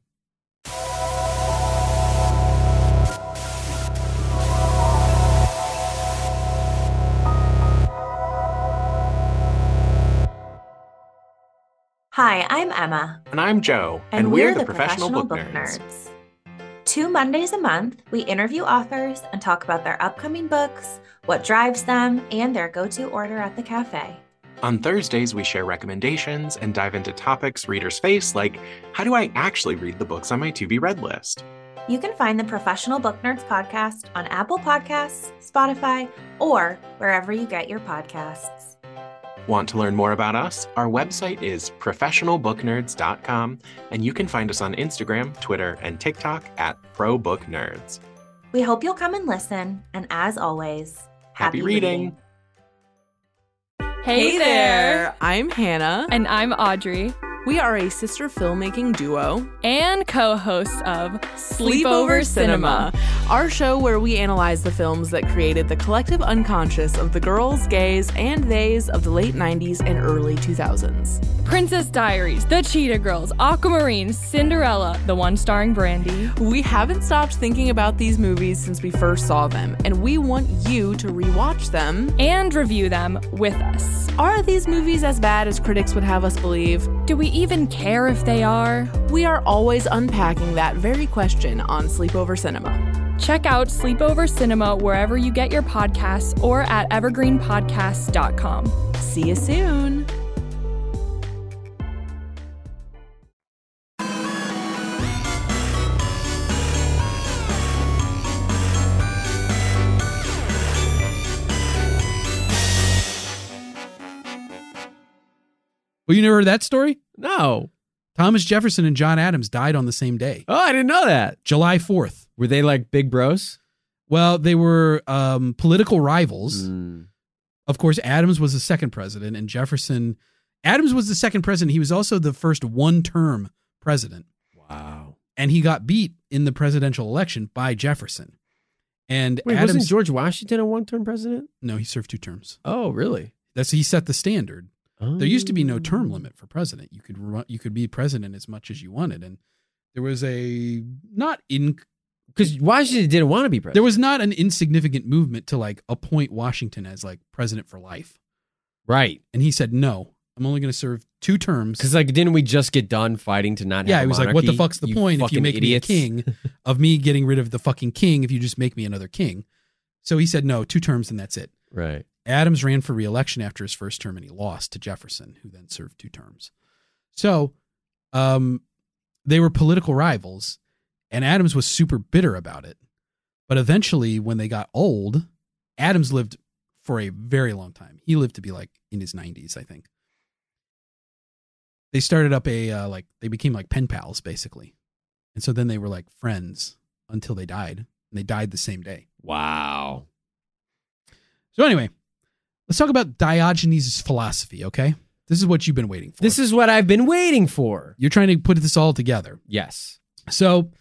Hi, I'm Emma. And I'm Joe, And we're the Professional Book Nerds. 2 Mondays a month, we interview authors and talk about their upcoming books, what drives them, and their go-to order at the cafe. On Thursdays, we share recommendations and dive into topics readers face, like how do I actually read the books on my to-be read list? You can find the Professional Book Nerds podcast on Apple Podcasts, Spotify, or wherever you get your podcasts. Want to learn more about us? Our website is professionalbooknerds.com, and you can find us on Instagram, Twitter, and TikTok at ProBookNerds. We hope you'll come and listen, and as always, Happy reading. Hey there! I'm Hannah. And I'm Audrey. We are a sister filmmaking duo And co-hosts of Sleepover Cinema. Our show where we analyze the films that created the collective unconscious of the girls, gays, and theys of the late 90s and early 2000s. Princess Diaries, The Cheetah Girls, Aquamarine, Cinderella, the one starring Brandy. We haven't stopped thinking about these movies since we first saw them, and we want you to rewatch them And review them with us. Are these movies as bad as critics would have us believe? Do we even care if they are? We are always unpacking that very question on Sleepover Cinema. Check out Sleepover Cinema wherever you get your podcasts or at evergreenpodcasts.com. See you soon. Well, you never heard that story? No. Thomas Jefferson and John Adams died on the same day, Oh, I didn't know that. July 4th. Were they like big bros? Well, they were political rivals. Mm. Of course, Adams was the second president, and Adams was the second president. He was also the first one-term president. Wow. And he got beat in the presidential election by Jefferson. And Wait, Adams, wasn't George Washington a one-term president? no, he served 2 terms. Oh, really? He set the standard. There used to be no term Oh. limit for president. You could be president as much as you wanted, and there was Because Washington didn't want to be president. there was not an insignificant movement to like appoint Washington as like president for life. Right. And he said, no, I'm only going to serve 2 terms. Because like, didn't we just get done fighting to not have Yeah, a he was like, what the monarchy? fuck's the point if you fucking make idiots? me a king of me getting rid of the fucking king if you just make me another king? So he said, no, 2 terms and that's it. Right. Adams ran for re-election after his first term and he lost to Jefferson, who then served 2 terms. So they were political rivals, and Adams was super bitter about it. But eventually, when they got old, Adams lived for a very long time. He lived to be like in his 90s, I think. They started up they became like pen pals, basically. And so then they were like friends until they died. And they died the same day. Wow. So anyway, let's talk about Diogenes' philosophy, okay? This is what you've been waiting for. This is what I've been waiting for. You're trying to put this all together. Yes. So,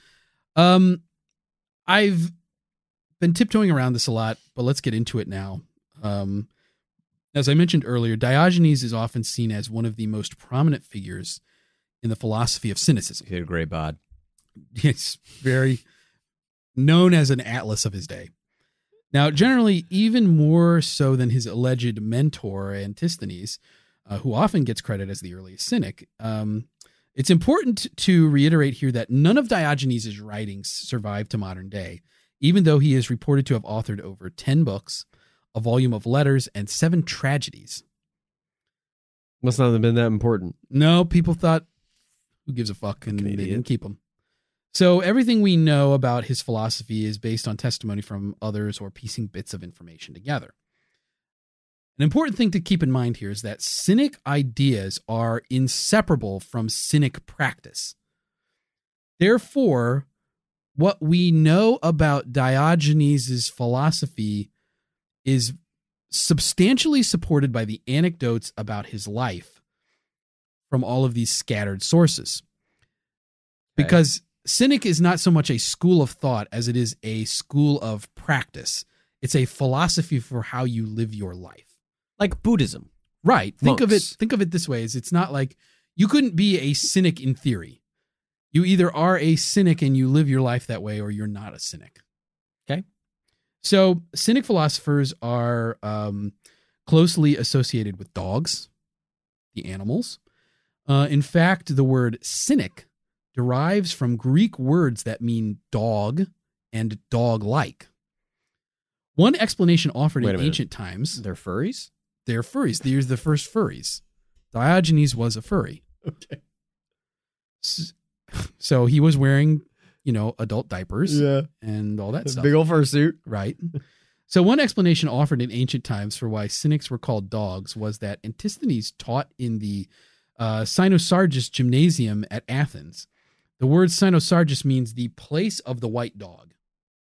I've been tiptoeing around this a lot, but let's get into it now. As I mentioned earlier, Diogenes is often seen as one of the most prominent figures in the philosophy of cynicism. He had a great bod. It's very known as an atlas of his day. Now, generally, even more so than his alleged mentor, Antisthenes, who often gets credit as the earliest cynic, it's important to reiterate here that none of Diogenes' writings survive to modern day, even though he is reported to have authored over 10 books, a volume of letters, and 7 tragedies. Must not have been that important. No, people thought, who gives a fuck, and they didn't keep him. So everything we know about his philosophy is based on testimony from others or piecing bits of information together. An important thing to keep in mind here is that cynic ideas are inseparable from cynic practice. Therefore, what we know about Diogenes' philosophy is substantially supported by the anecdotes about his life from all of these scattered sources. Because cynic is not so much a school of thought as it is a school of practice. It's a philosophy for how you live your life. Like Buddhism. Right. Think of Monks. it this way. It's not like you couldn't be a cynic in theory. You either are a cynic and you live your life that way, or you're not a cynic. Okay. So cynic philosophers are closely associated with dogs, the animals. In fact, the word cynic derives from Greek words that mean dog and dog-like. One explanation offered Wait a in minute. ancient times, They're furries? they're furries. They're the first furries. Diogenes was a furry. Okay. So he was wearing, adult diapers Yeah. and all that stuff. Big old fursuit. Right. So one explanation offered in ancient times for why cynics were called dogs was that Antisthenes taught in the Cynosargus Gymnasium at Athens. The word Cynosargus means the place of the white dog.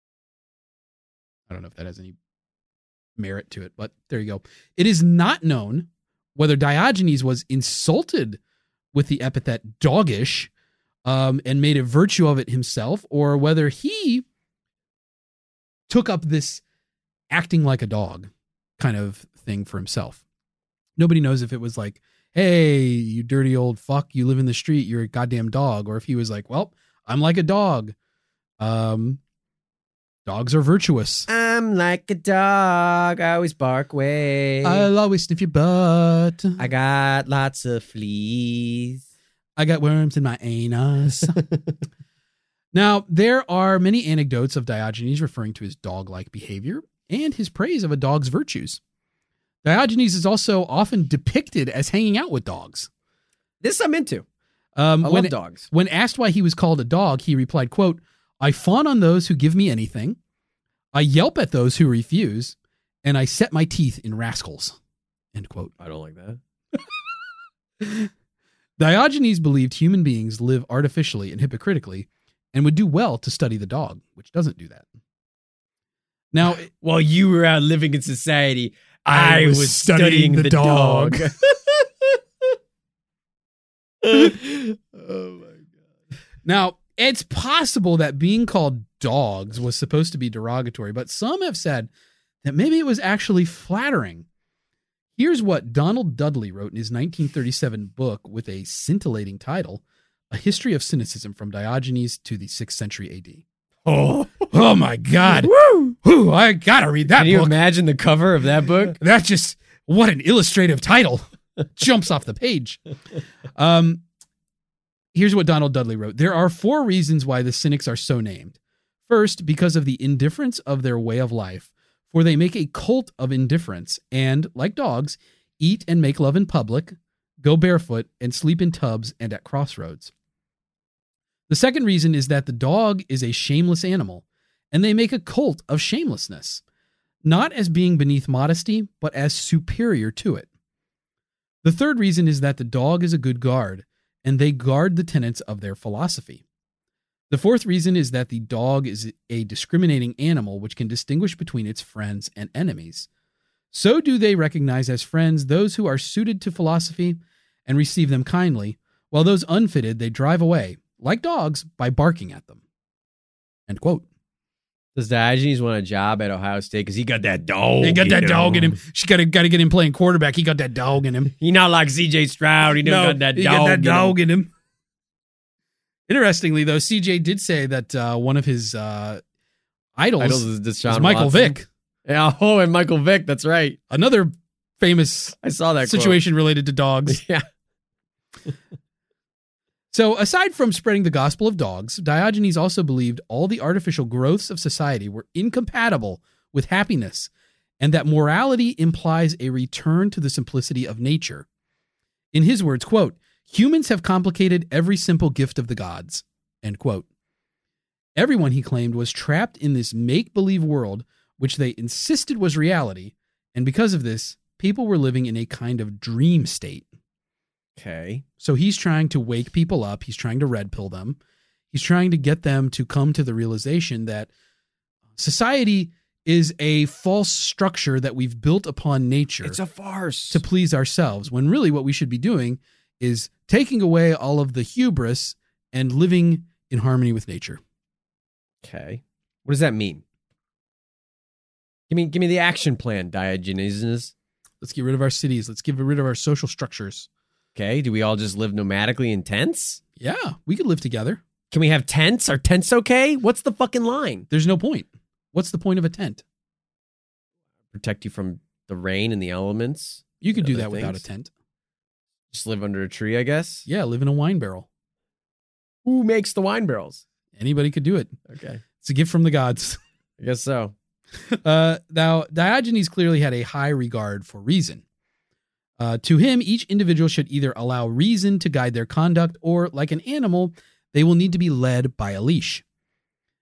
I don't know if that has any merit to it, but there you go. It is not known whether Diogenes was insulted with the epithet doggish and made a virtue of it himself, or whether he took up this acting like a dog kind of thing for himself. Nobody knows if it was like, hey, you dirty old fuck, you live in the street, you're a goddamn dog, or if he was like, well, I'm like a dog. Dogs are virtuous. I'm like a dog, I always bark way. I'll always sniff your butt. I got lots of fleas. I got worms in my anus. Now, there are many anecdotes of Diogenes referring to his dog-like behavior and his praise of a dog's virtues. Diogenes is also often depicted as hanging out with dogs. This I'm into. I love dogs. When asked why he was called a dog, he replied, quote, I fawn on those who give me anything. I yelp at those who refuse, and I set my teeth in rascals. End quote. I don't like that. Diogenes believed human beings live artificially and hypocritically and would do well to study the dog, which doesn't do that. Now, while you were out living in society, I was studying the dog. Oh my God. Now, it's possible that being called dogs was supposed to be derogatory, but some have said that maybe it was actually flattering. Here's what Donald Dudley wrote in his 1937 book with a scintillating title, A History of Cynicism from Diogenes to the 6th Century AD. Oh my God. Woo! Woo, I gotta read that book. Can you imagine the cover of that book? That's just, what an illustrative title. Jumps off the page. Here's what Donald Dudley wrote. There are 4 reasons why the cynics are so named. First, because of the indifference of their way of life, for they make a cult of indifference and, like dogs, eat and make love in public, go barefoot, and sleep in tubs and at crossroads. The second reason is that the dog is a shameless animal, and they make a cult of shamelessness, not as being beneath modesty, but as superior to it. The third reason is that the dog is a good guard, and they guard the tenets of their philosophy. The fourth reason is that the dog is a discriminating animal which can distinguish between its friends and enemies. So do they recognize as friends those who are suited to philosophy and receive them kindly, while those unfitted they drive away, like dogs, by barking at them. End quote. Does Diogenes want a job at Ohio State? Because he got that dog. He got that dog in him. She got to get him playing quarterback. He got that dog in him. He not like C.J. Stroud. He got that dog in him. Interestingly, though, C.J. did say that one of his idols is Michael Vick. Yeah, and Michael Vick. That's right. Another famous situation related to dogs. Yeah. So, aside from spreading the gospel of dogs, Diogenes also believed all the artificial growths of society were incompatible with happiness, and that morality implies a return to the simplicity of nature. In his words, quote, humans have complicated every simple gift of the gods, end quote. Everyone, he claimed, was trapped in this make-believe world, which they insisted was reality, and because of this, people were living in a kind of dream state. Okay. So he's trying to wake people up. He's trying to red pill them. He's trying to get them to come to the realization that society is a false structure that we've built upon nature. It's a farce. To please ourselves, when really what we should be doing is taking away all of the hubris and living in harmony with nature. Okay. What does that mean? Give me the action plan, Diogenes. Let's get rid of our cities. Let's get rid of our social structures. Okay, do we all just live nomadically in tents? Yeah, we could live together. Can we have tents? Are tents okay? What's the fucking line? There's no point. What's the point of a tent? Protect you from the rain and the elements. You could do that without a tent. Just live under a tree, I guess? Yeah, live in a wine barrel. Who makes the wine barrels? Anybody could do it. Okay. It's a gift from the gods. I guess so. Now, Diogenes clearly had a high regard for reason. To him, each individual should either allow reason to guide their conduct or, like an animal, they will need to be led by a leash.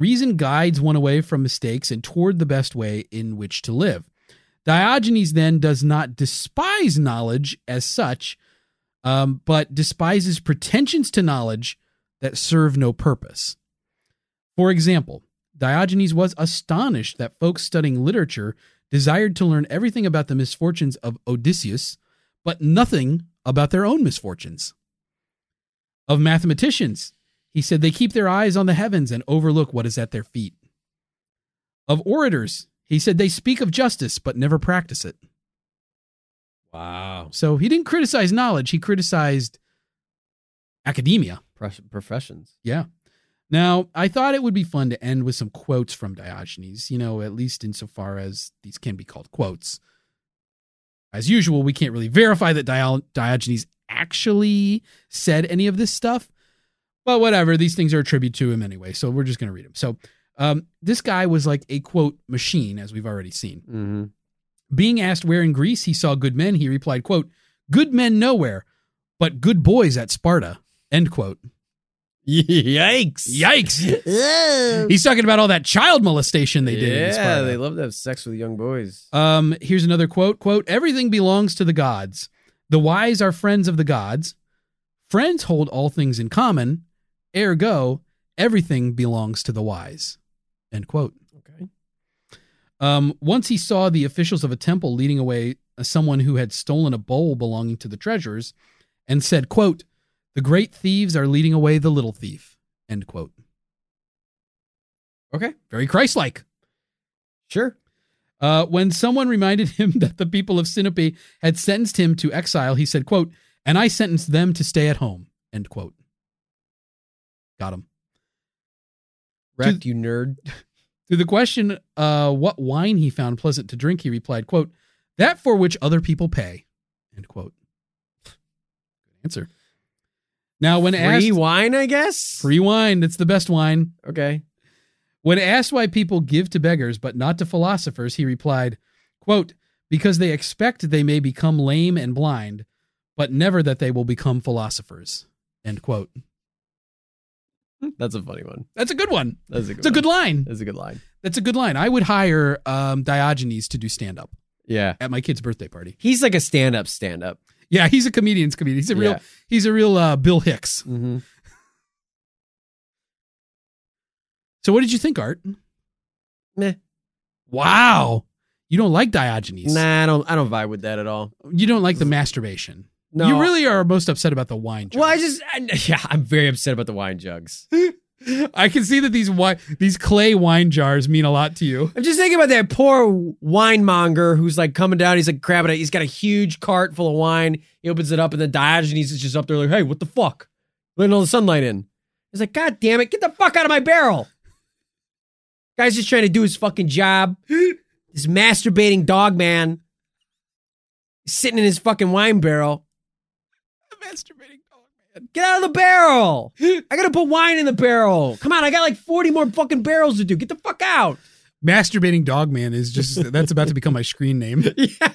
Reason guides one away from mistakes and toward the best way in which to live. Diogenes then does not despise knowledge as such, but despises pretensions to knowledge that serve no purpose. For example, Diogenes was astonished that folks studying literature desired to learn everything about the misfortunes of Odysseus, but nothing about their own misfortunes. Of mathematicians, he said they keep their eyes on the heavens and overlook what is at their feet. Of orators, he said they speak of justice but never practice it. Wow. So he didn't criticize knowledge, he criticized academia. Professions. Yeah. Now, I thought it would be fun to end with some quotes from Diogenes, at least insofar as these can be called quotes. As usual, we can't really verify that Diogenes actually said any of this stuff, but whatever, these things are a tribute to him anyway, so we're just going to read them. So this guy was like a quote machine, as we've already seen. Mm-hmm. Being asked where in Greece he saw good men, he replied, quote, "Good men nowhere, but good boys at Sparta," end quote. Yikes. He's talking about all that child molestation they did in Sparta. Yeah, they love to have sex with young boys. Here's another quote, "Everything belongs to the gods. The wise are friends of the gods. Friends hold all things in common. Ergo, everything belongs to the wise." End quote. Okay. Once he saw the officials of a temple leading away someone who had stolen a bowl belonging to the treasurers and said, quote, "The great thieves are leading away the little thief." End quote. Okay. Very Christ-like. Sure. When someone reminded him that the people of Sinope had sentenced him to exile, he said, quote, "And I sentenced them to stay at home." End quote. Got him. Wrecked, you nerd. To the question what wine he found pleasant to drink, he replied, quote, "That for which other people pay." End quote. Good answer. Now, when asked... Free wine, I guess? Free wine. That's the best wine. Okay. When asked why people give to beggars but not to philosophers, he replied, quote, "Because they expect they may become lame and blind, but never that they will become philosophers." End quote. That's a funny one. That's a good one. That's a good It's a good line. That's a good line. That's a good line. I would hire Diogenes to do stand-up Yeah. at my kid's birthday party. He's like a stand-up. Yeah, he's a comedian's comedian. He's a real Bill Hicks. Mm-hmm. So what did you think, Art? Meh. Wow. You don't like Diogenes. Nah, I don't vibe with that at all. You don't like the masturbation. No. You really are most upset about the wine jugs. Well, I'm very upset about the wine jugs. I can see that these clay wine jars mean a lot to you. I'm just thinking about that poor winemonger who's like coming down. He's like grabbing it. He's got a huge cart full of wine. He opens it up, and then Diogenes is just up there like, "Hey, what the fuck? Letting all the sunlight in." He's like, "God damn it, get the fuck out of my barrel." Guy's just trying to do his fucking job. This masturbating dog man is sitting in his fucking wine barrel. Masturbating dog man. Get out of the barrel. I gotta put wine in the barrel. Come on, I got like 40 more fucking barrels to do. Get the fuck out. Masturbating dog man is just, that's about to become my screen name. Yeah.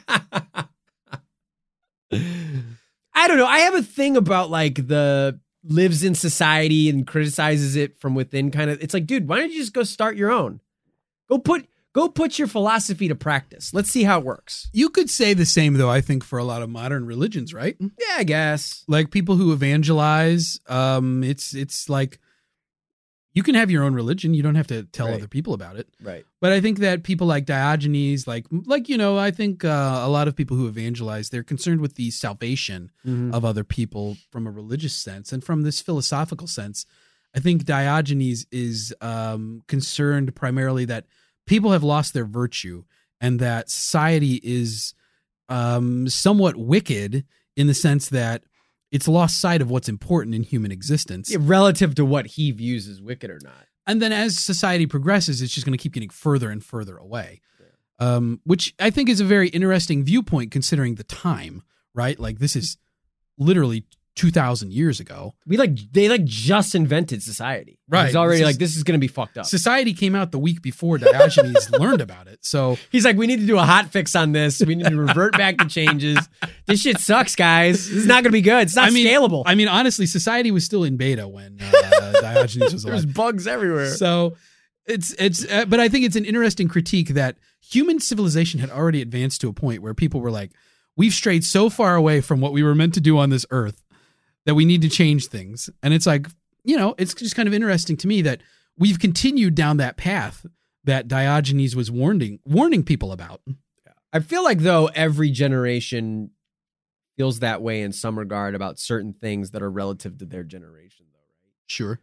I don't know. I have a thing about like the lives in society and criticizes it from within kind of. It's like, dude, why don't you just go start your own? Go put your philosophy to practice. Let's see how it works. You could say the same, though, I think, for a lot of modern religions, right? Yeah, I guess. Like people who evangelize, it's like you can have your own religion. You don't have to tell other people about it. Right. But I think that people like Diogenes, like I think a lot of people who evangelize, they're concerned with the salvation of other people from a religious sense and from this philosophical sense. I think Diogenes is concerned primarily that people have lost their virtue and that society is somewhat wicked in the sense that it's lost sight of what's important in human existence. Yeah, relative to what he views as wicked or not. And then as society progresses, it's just going to keep getting further and further away, which I think is a very interesting viewpoint considering the time, right? Like this is literally 2,000 years ago. They just invented society. Right. He's already like, this is going to be fucked up. Society came out the week before Diogenes learned about it. So he's like, we need to do a hot fix on this. We need to revert back to changes. This shit sucks, guys. This is not going to be good. It's not scalable. I mean, honestly, society was still in beta when Diogenes was alive. There's bugs everywhere. So But I think it's an interesting critique that human civilization had already advanced to a point where people were like, we've strayed so far away from what we were meant to do on this earth that we need to change things. And it's like, it's just kind of interesting to me that we've continued down that path that Diogenes was warning people about. I feel like, though, every generation feels that way in some regard about certain things that are relative to their generation, though, right? Sure.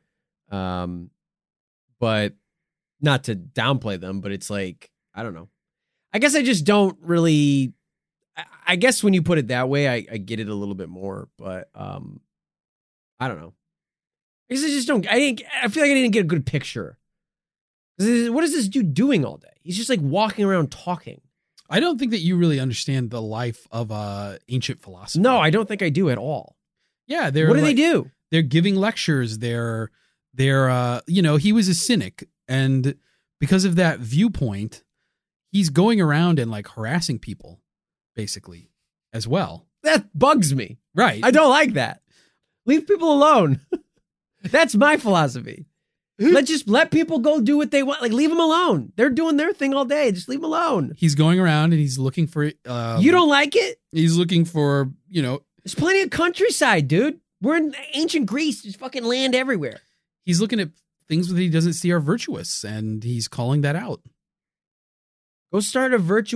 But not to downplay them, but it's like, I don't know. I guess I just don't really, I guess when you put it that way, I get it a little bit more, but I don't know. I guess I just don't, I feel like I didn't get a good picture. What is this dude doing all day? He's just like walking around talking. I don't think that you really understand the life of ancient philosophy. No, I don't think I do at all. Yeah. What do they do? They're giving lectures. They're he was a cynic. And because of that viewpoint, he's going around and like harassing people, basically, as well. That bugs me. Right. I don't like that. Leave people alone. That's my philosophy. Let people go do what they want. Like, leave them alone. They're doing their thing all day. Just leave them alone. He's going around and he's looking for... you don't like it? He's looking for, There's plenty of countryside, dude. We're in ancient Greece. There's fucking land everywhere. He's looking at things that he doesn't see are virtuous, and he's calling that out. Go start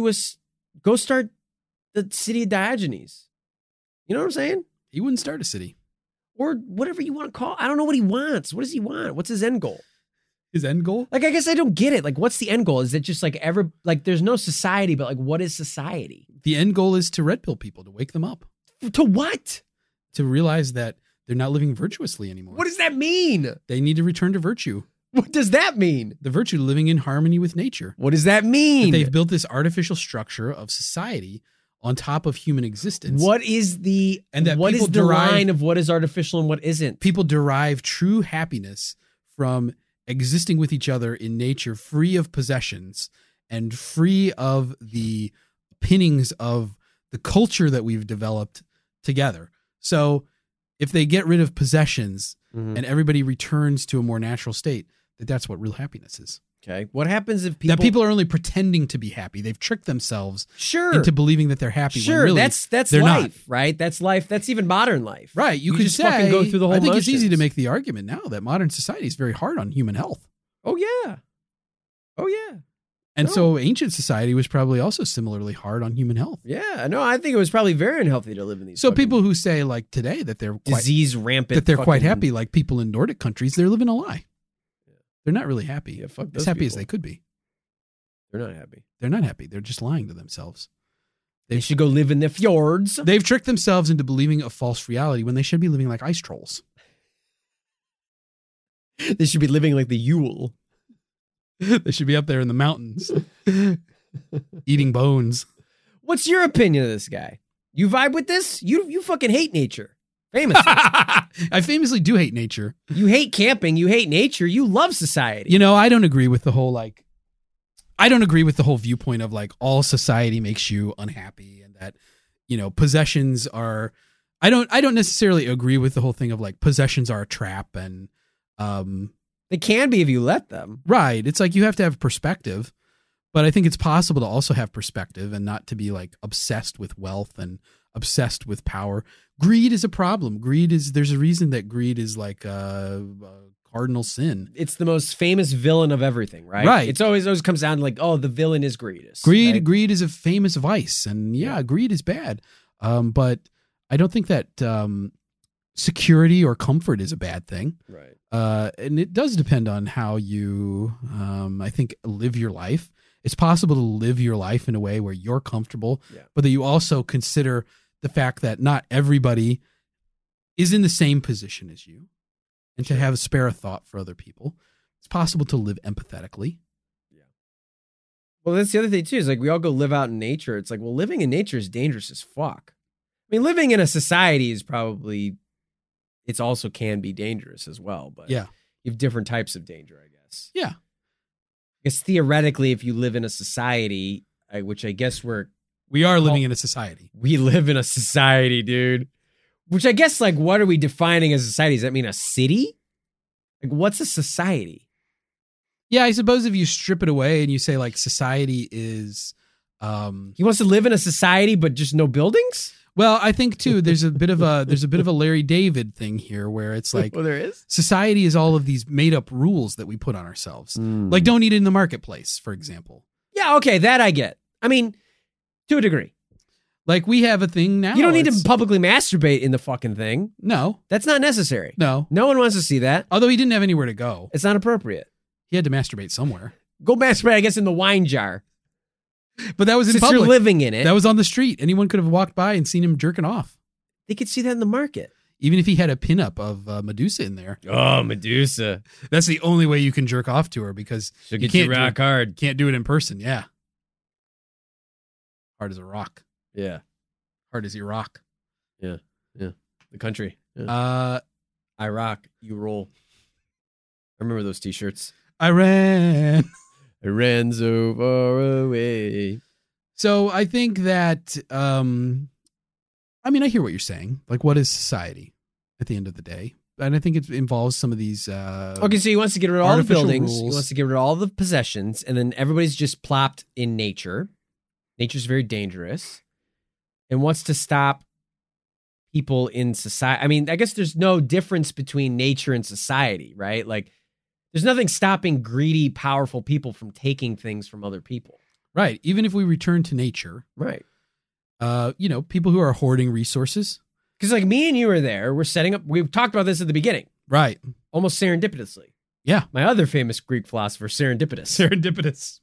the city of Diogenes. You know what I'm saying? He wouldn't start a city. Or whatever you want to call it. I don't know what he wants. What does he want? What's his end goal? His end goal? Like, I guess I don't get it. Like, what's the end goal? Is it just like there's no society, but like, what is society? The end goal is to red pill people, to wake them up. To what? To realize that they're not living virtuously anymore. What does that mean? They need to return to virtue. What does that mean? The virtue living in harmony with nature. What does that mean? That they've built this artificial structure of society on top of human existence. What is the line of what is artificial and what isn't? People derive true happiness from existing with each other in nature, free of possessions and free of the pinnings of the culture that we've developed together. So if they get rid of possessions and everybody returns to a more natural state, that's what real happiness is. Okay. What happens if people are only pretending to be happy? They've tricked themselves into believing that they're happy. Sure, when really that's they're life, not. Right? That's life. That's even modern life. Right. You could just say, fucking go through the whole I think motions. it's easy to make the argument now that modern society is very hard on human health. Oh yeah. And so ancient society was probably also similarly hard on human health. Yeah. No, I think it was probably very unhealthy to live in these. So people who say like today that they're disease rampant, that they're quite happy, like people in Nordic countries, they're living a lie. They're not really happy. Yeah, fuck as happy as they could be. They're not happy. They're not happy. They're just lying to themselves. They should go live in the fjords. They've tricked themselves into believing a false reality when they should be living like ice trolls. They should be living like the Yule. They should be up there in the mountains eating bones. What's your opinion of this guy? You vibe with this? You fucking hate nature. Famously. I famously do hate nature. You hate camping. You hate nature. You love society. I don't agree with the whole viewpoint of like all society makes you unhappy and that, possessions are, I don't necessarily agree with the whole thing of like possessions are a trap and, they can be if you let them. Right. It's like you have to have perspective, but I think it's possible to also have perspective and not to be like obsessed with wealth and obsessed with power. Greed is a problem. There's a reason that greed is like a cardinal sin. It's the most famous villain of everything, right? Right. It's always comes down to like, oh, the villain is greed. Greed is a famous vice, and greed is bad. But I don't think that security or comfort is a bad thing. Right. And it does depend on how you, I think, live your life. It's possible to live your life in a way where you're comfortable, but that you also consider the fact that not everybody is in the same position as you, and to have spare a thought for other people. It's possible to live empathetically. Yeah. Well, that's the other thing too, is like we all go live out in nature. It's like, well, living in nature is dangerous as fuck. I mean, living in a society is probably, it's also can be dangerous as well, but you have different types of danger, I guess. Yeah. I guess theoretically, if you live in a society, which I guess we are living in a society. We live in a society, dude. Which I guess, like, what are we defining as a society? Does that mean a city? Like, what's a society? Yeah, I suppose if you strip it away and you say like society is, He wants to live in a society, but just no buildings? well, I think too, there's a bit of a Larry David thing here where it's like Well, there is. society is all of these made up rules that we put on ourselves. Like don't eat in the marketplace, for example. Yeah, okay, that I get. I mean, to a degree. Like we have a thing now. You don't need to it's- publicly masturbate in the fucking thing. No, That's not necessary. no. No one wants to see that. Although he didn't have anywhere to go. It's not appropriate. He had to masturbate somewhere. Go masturbate, I guess, in the wine jar. But that was in Since public. you're living in it, That was on the street. Anyone could have walked by and seen him jerking off. they could see that in the market. Even if he had a pinup of Medusa in there. Oh, Medusa. That's the only way you can jerk off to her because She'll you get you can't rock hard. can't do it in person. Yeah. Hard as a rock. Yeah. Hard as Iraq. The country. Yeah. I rock, you roll. I remember those t-shirts. Iran. I ran so far away. So I think that, I mean, I hear what you're saying. Like, what is society at the end of the day? And I think it involves some of these. Okay, so he wants to get rid of all the artificial buildings. rules. He wants to get rid of all the possessions, and then everybody's just plopped in nature. Nature's very dangerous, and wants to stop people in society. I mean, I guess there's no difference between nature and society, right? Like, there's nothing stopping greedy, powerful people from taking things from other people. Right. Even if we return to nature, Right. People who are hoarding resources. Because, like, me and you are there. We're setting up. We've talked about this at the beginning, Right. almost serendipitously. Yeah. My other famous Greek philosopher, Serendipitous. Serendipitous.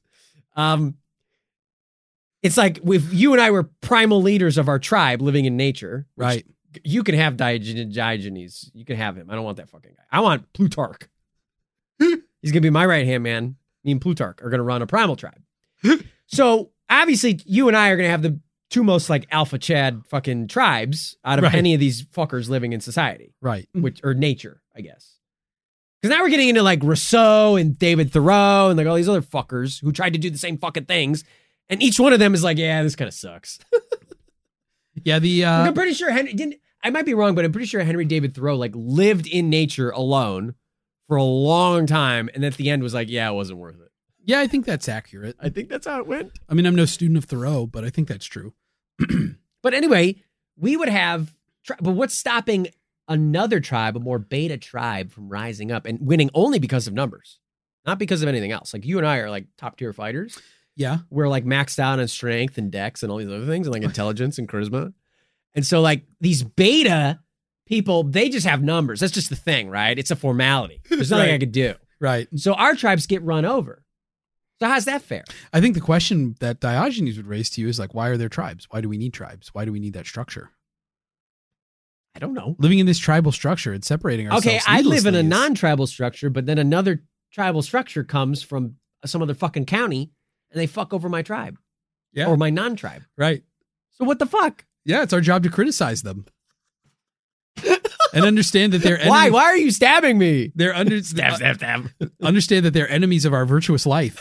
It's like if you and I were primal leaders of our tribe living in nature. which Right. You can have Diogenes. You can have him. I don't want that fucking guy. I want Plutarch. He's going to be my right-hand man. Me and Plutarch are going to run a primal tribe. So, obviously, you and I are going to have the two most, like, alpha Chad fucking tribes out of Right. any of these fuckers living in society. Right. Or nature, I guess. Because now we're getting into, like, Rousseau and David Thoreau and, like, all these other fuckers who tried to do the same fucking things. And each one of them is like, yeah, this kind of sucks. Yeah. I'm pretty sure I might be wrong, but I'm pretty sure Henry David Thoreau, like, lived in nature alone for a long time. And at the end was like, yeah, it wasn't worth it. Yeah, I think that's accurate. I think that's how it went. I mean, I'm no student of Thoreau, but I think that's true. But anyway, we would have, but what's stopping another tribe, a more beta tribe, from rising up and winning only because of numbers, not because of anything else? Like, you and I are like top tier fighters. Yeah. We're like maxed out on strength and dex and all these other things and like intelligence and charisma. And so like these beta people, they just have numbers. That's just the thing, right? It's a formality. There's nothing Right. I could do. Right. So our tribes get run over. So how's that fair? I think the question that Diogenes would raise to you is like, why are there tribes? Why do we need tribes? Why do we need that structure? I don't know. Living in this tribal structure and separating ourselves. Okay, I live in a needlessly is- non-tribal structure, but then another tribal structure comes from some other fucking county and they fuck over my tribe Yeah. or my non-tribe. Right. So what the fuck? Yeah, it's our job to criticize them. And understand that they're Why? Why are you stabbing me? They're Stab. understand that they're enemies of our virtuous life.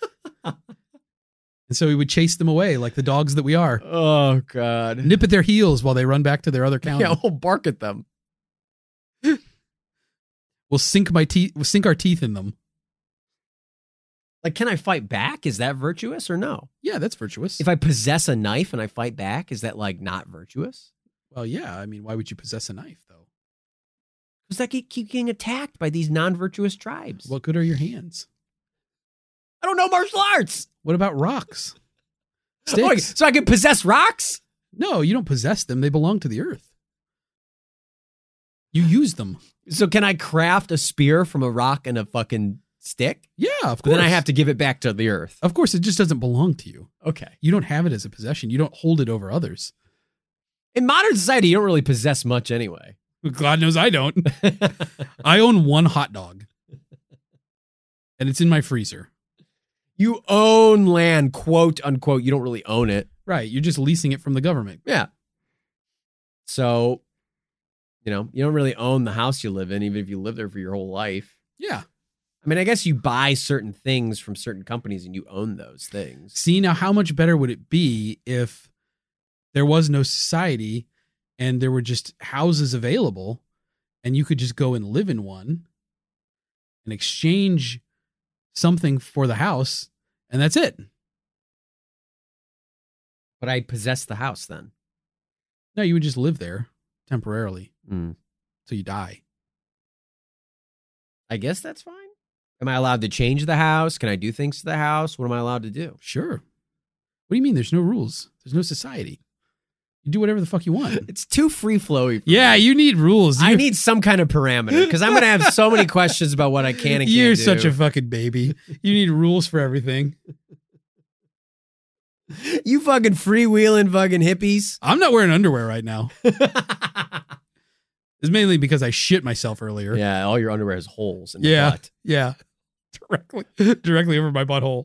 And so we would chase them away like the dogs that we are. Oh, God. Nip at their heels while they run back to their other county. Yeah, we'll bark at them. We'll sink our teeth in them. Like, can I fight back? Is that virtuous or no? Yeah, that's virtuous. If I possess a knife and I fight back, is that like not virtuous? Well, yeah. I mean, why would you possess a knife, though? Because I keep getting attacked by these non-virtuous tribes. What good are your hands? I don't know martial arts. What about rocks? Oh, Sticks. so I can possess rocks? No, you don't possess them. They belong to the earth. You use them. So can I craft a spear from a rock and a fucking stick? Yeah, of But course. then I have to give it back to the earth. Of course, it just doesn't belong to you. Okay. You don't have it as a possession. You don't hold it over others. In modern society, you don't really possess much anyway. God knows I don't. I own one hot dog. And it's in my freezer. You own land, quote unquote. You don't really own it. Right. You're just leasing it from the government. Yeah. So, you don't really own the house you live in, even if you live there for your whole life. Yeah. I mean, I guess you buy certain things from certain companies and you own those things. See, now how much better would it be if there was no society and there were just houses available and you could just go and live in one and exchange something for the house, and that's it. But I possess the house then. No, you would just live there temporarily Mm. till you die. I guess that's fine. Am I allowed to change the house? Can I do things to the house? What am I allowed to do? Sure. What do you mean there's no rules? There's no society. You do whatever the fuck you want. It's too free-flowy. Yeah, you need rules. I need some kind of parameter because I'm going to have so many questions about what I can and can't You're do. such a fucking baby. You need rules for everything. You fucking freewheeling fucking hippies. I'm not wearing underwear right now. It's mainly because I shit myself earlier. Yeah, all your underwear has holes in the Yeah. butt. Yeah. Directly over my butthole.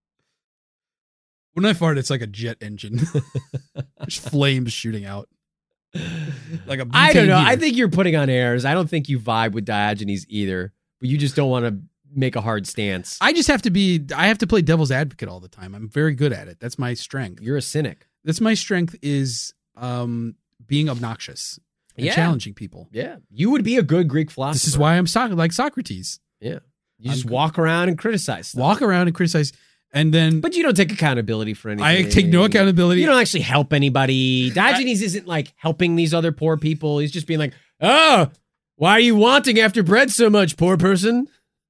When I fart, it's like a jet engine. There's flames shooting out. Like a I don't know. butane I heater. think you're putting on airs. I don't think you vibe with Diogenes either, but you just don't want to make a hard stance. I have to play devil's advocate all the time. I'm very good at it. That's my strength. You're a cynic. That's my strength is being obnoxious and Yeah. challenging people. Yeah. You would be a good Greek philosopher. This is why I'm like Socrates. Yeah. You just walk around and criticize stuff. Walk around and criticize, and then But you don't take accountability for anything. I take no accountability. You don't actually help anybody. Diogenes isn't like helping these other poor people. He's just being like, oh, why are you wanting after bread so much, poor person?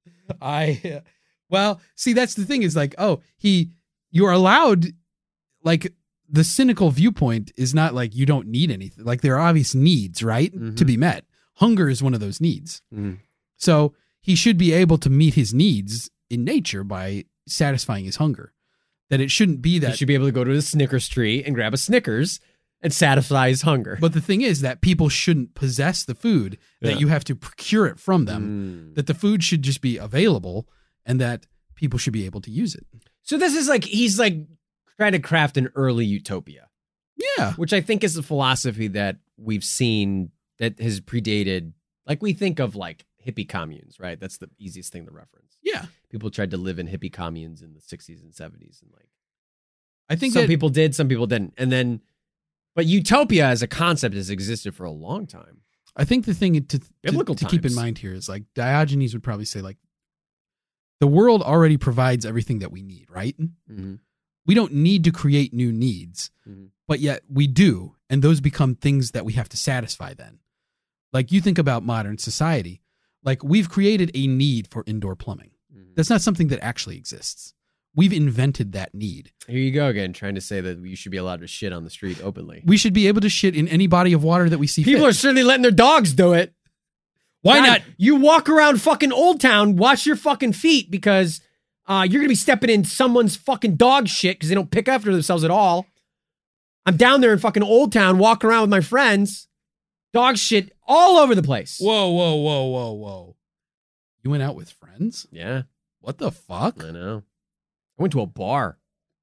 Well, see, that's the thing is like, you're allowed, like, the cynical viewpoint is not like you don't need anything. Like, there are obvious needs, right? Mhm. To be met. Hunger is one of those needs. Mhm. So he should be able to meet his needs in nature by satisfying his hunger. That it shouldn't be You that. should be able to go to the Snickers tree and grab a Snickers and satisfy his hunger. But the thing is that people shouldn't possess the food, that Yeah. you have to procure it from them, that the food should just be available and that people should be able to use it. So this is like, he's like trying to craft an early utopia, Yeah. which I think is a philosophy that we've seen that has predated, like we think of like hippie communes, right? That's the easiest thing to reference. Yeah. People tried to live in hippie communes in the 60s and 70s. And like, I think some that people did, some people didn't. And then, but utopia as a concept has existed for a long time. I think the thing to Biblical keep in times. mind here is like Diogenes would probably say like the world already provides everything that we need, right? Mhm. We don't need to create new needs, Mhm. but yet we do, and those become things that we have to satisfy then. Like you think about modern society, like we've created a need for indoor plumbing. That's not something that actually exists. We've invented that need. Here you go again, trying to say that you should be allowed to shit on the street openly. We should be able to shit in any body of water that we see People fit. are certainly letting their dogs do it. Why God, not? You walk around fucking Old Town, wash your fucking feet because you're going to be stepping in someone's fucking dog shit because they don't pick after themselves at all. I'm down there in fucking Old Town walking around with my friends. Dog shit all over the place. Whoa, whoa, whoa, whoa, whoa. You went out with friends? Yeah, What the fuck? I know. I went to a bar.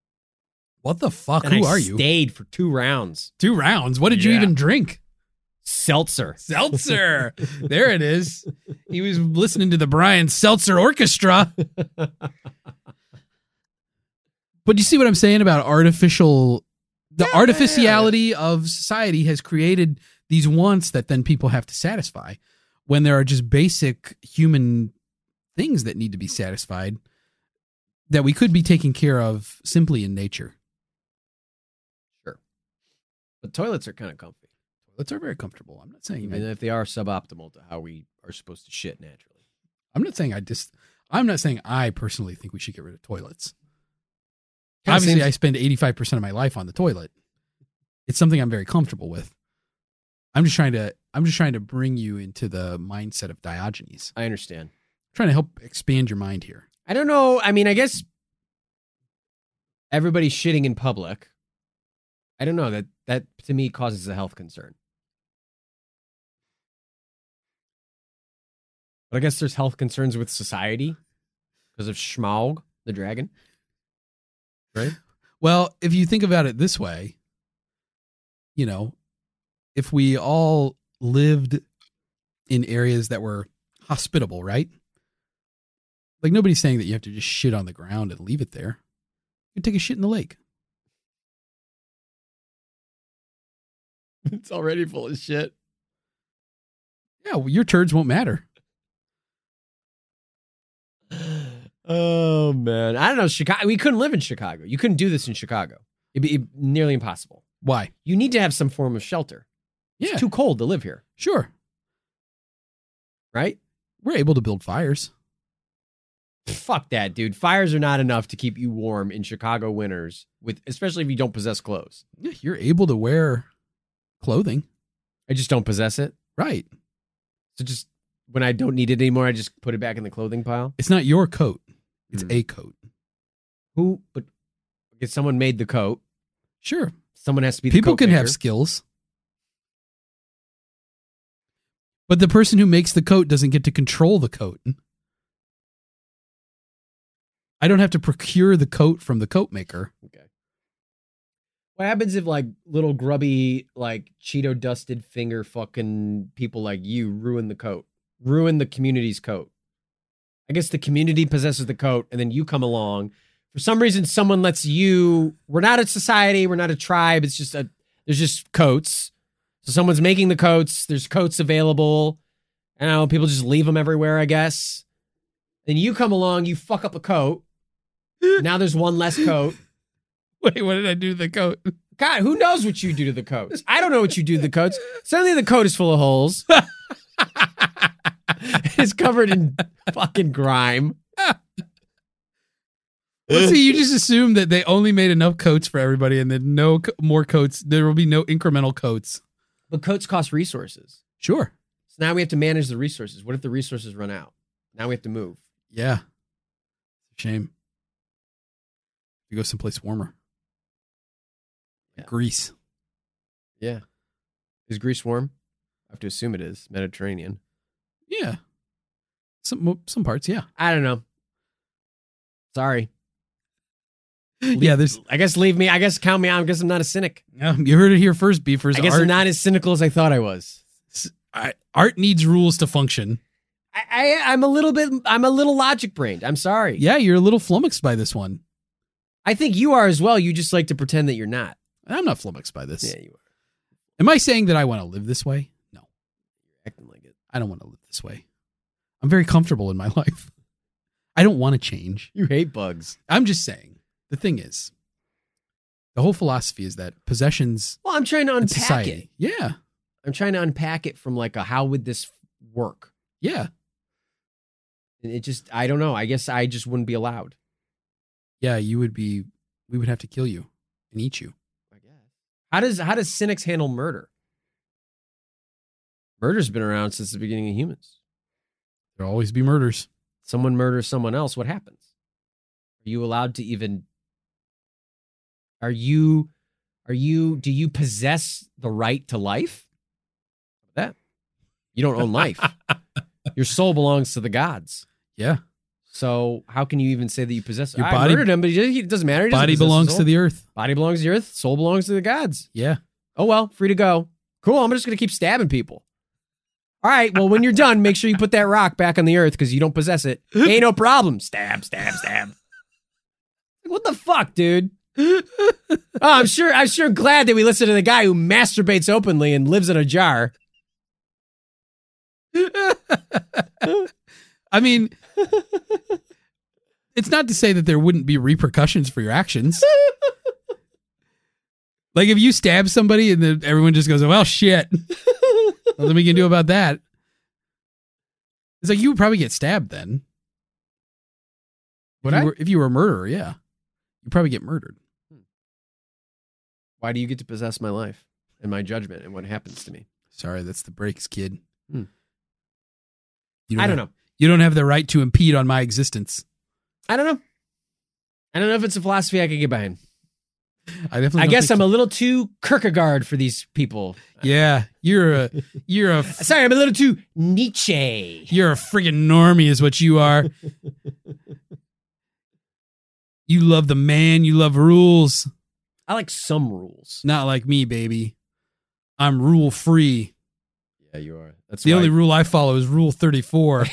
What the fuck? And Who I are you? stayed for 2 rounds. 2 rounds. What did you Yeah. even drink? Seltzer. Seltzer. There it is. He was listening to the Brian Seltzer Orchestra. But you see what I'm saying about the artificiality of society has created these wants that then people have to satisfy when there are just basic human things that need to be satisfied that we could be taking care of simply in nature. Sure. But toilets are kind of comfy. Toilets are very comfortable. I'm not saying Even if they are suboptimal to how we are supposed to shit naturally. I'm not saying I personally think we should get rid of toilets. Kinda Obviously, seems- I spend 85% of my life on the toilet. It's something I'm very comfortable with. I'm just trying to bring you into the mindset of Diogenes. I understand. Trying to help expand your mind here. I don't know. I mean, I guess everybody's shitting in public. I don't know. That to me causes a health concern. But I guess there's health concerns with society because of Schmaug, the dragon. Right? Well, if you think about it this way, if we all lived in areas that were hospitable, right? Like nobody's saying that you have to just shit on the ground and leave it there. You take a shit in the lake. It's already full of shit. Yeah, well, your turds won't matter. Oh man, I don't know. Chicago. We couldn't live in Chicago. You couldn't do this in Chicago. It'd be nearly impossible. Why? You need to have some form of shelter. Yeah. It's too cold to live here, Sure. right? We're able to build fires. Fuck that, dude. Fires are not enough to keep you warm in Chicago winters, especially if you don't possess clothes. Yeah, you're able to wear clothing. I just don't possess it. Right. So just when I don't need it anymore, I just put it back in the clothing pile. It's not your coat. It's Mm. a coat. But if someone made the coat, Sure. someone has to be the People coat can have maker. skills. But the person who makes the coat doesn't get to control the coat. I don't have to procure the coat from the coat maker. Okay. What happens if like little grubby, like Cheeto dusted finger fucking people like you ruin the coat, ruin the community's coat? I guess the community possesses the coat and then you come along. For some reason, someone lets you, we're not a society. We're not a tribe. It's just there's just coats. So someone's making the coats. There's coats available. I don't know. People just leave them everywhere, I guess. Then you come along, you fuck up a coat. Now there's one less coat. Wait, what did I do to the coat? God, who knows what you do to the coats? I don't know what you do to the coats. Suddenly the coat is full of holes. It's covered in fucking grime. Well, see, you just assume that they only made enough coats for everybody and then no more coats. There will be no incremental coats. But coats cost resources. Sure. So now we have to manage the resources. What if the resources run out? Now we have to move. Yeah. Shame. You go someplace warmer. Yeah. Greece. Yeah. Is Greece warm? I have to assume it is. Mediterranean. Yeah. Some parts, yeah. I don't know. Sorry. Yeah, there's. I guess leave me. I guess count me out. I guess I'm not a cynic. You heard it here first, Beefers. I guess I'm not as cynical as I thought I was. Art needs rules to function. I'm a little logic brained. I'm sorry. Yeah, you're a little flummoxed by this one. I think you are as well. You just like to pretend that you're not. I'm not flummoxed by this. Yeah, you are. Am I saying that I want to live this way? No. You're acting like it. I don't want to live this way. I'm very comfortable in my life. I don't want to change. You hate bugs. I'm just saying. The thing is, the whole philosophy is that possessions. Well, I'm trying to in unpack society. it. Yeah. I'm trying to unpack it from like how would this work? Yeah. And it just, I don't know. I guess I just wouldn't be allowed. Yeah, we would have to kill you and eat you. I guess. How does cynics handle murder? Murder's been around since the beginning of humans. There'll always be murders. Someone murders someone else. What happens? Are you allowed to even? Do you possess the right to life? That you don't own life. Your soul belongs to the gods. Yeah. So how can you even say that you possess? Your I body murdered him, but it doesn't matter. He doesn't Body possess belongs his to soul. the earth. Body belongs to the earth. Soul belongs to the gods. Yeah. Oh well, free to go. Cool. I'm just gonna keep stabbing people. All right. Well, when you're done, make sure you put that rock back on the earth because you don't possess it. Ain't no problem. Stab, stab, stab. What the fuck, dude? Oh, I'm sure glad that we listened to the guy who masturbates openly and lives in a jar. I mean, it's not to say that there wouldn't be repercussions for your actions. Like if you stab somebody and then everyone just goes, well, shit. Nothing we can do about that. It's like you would probably get stabbed then. If you were a murderer, yeah. You'd probably get murdered. Why do you get to possess my life and my judgment and what happens to me? Sorry, that's the breaks, kid. Hmm. I don't know. You don't have the right to impede on my existence. I don't know. I don't know if it's a philosophy I could get behind. I guess I'm a little too Kierkegaard for these people. Yeah, you're a Sorry, I'm a little too Nietzsche. You're a friggin' normie is what you are. You love the man, you love rules. I like some rules. Not like me, baby. I'm rule free. Yeah, you are. That's the only rule I follow is rule 34.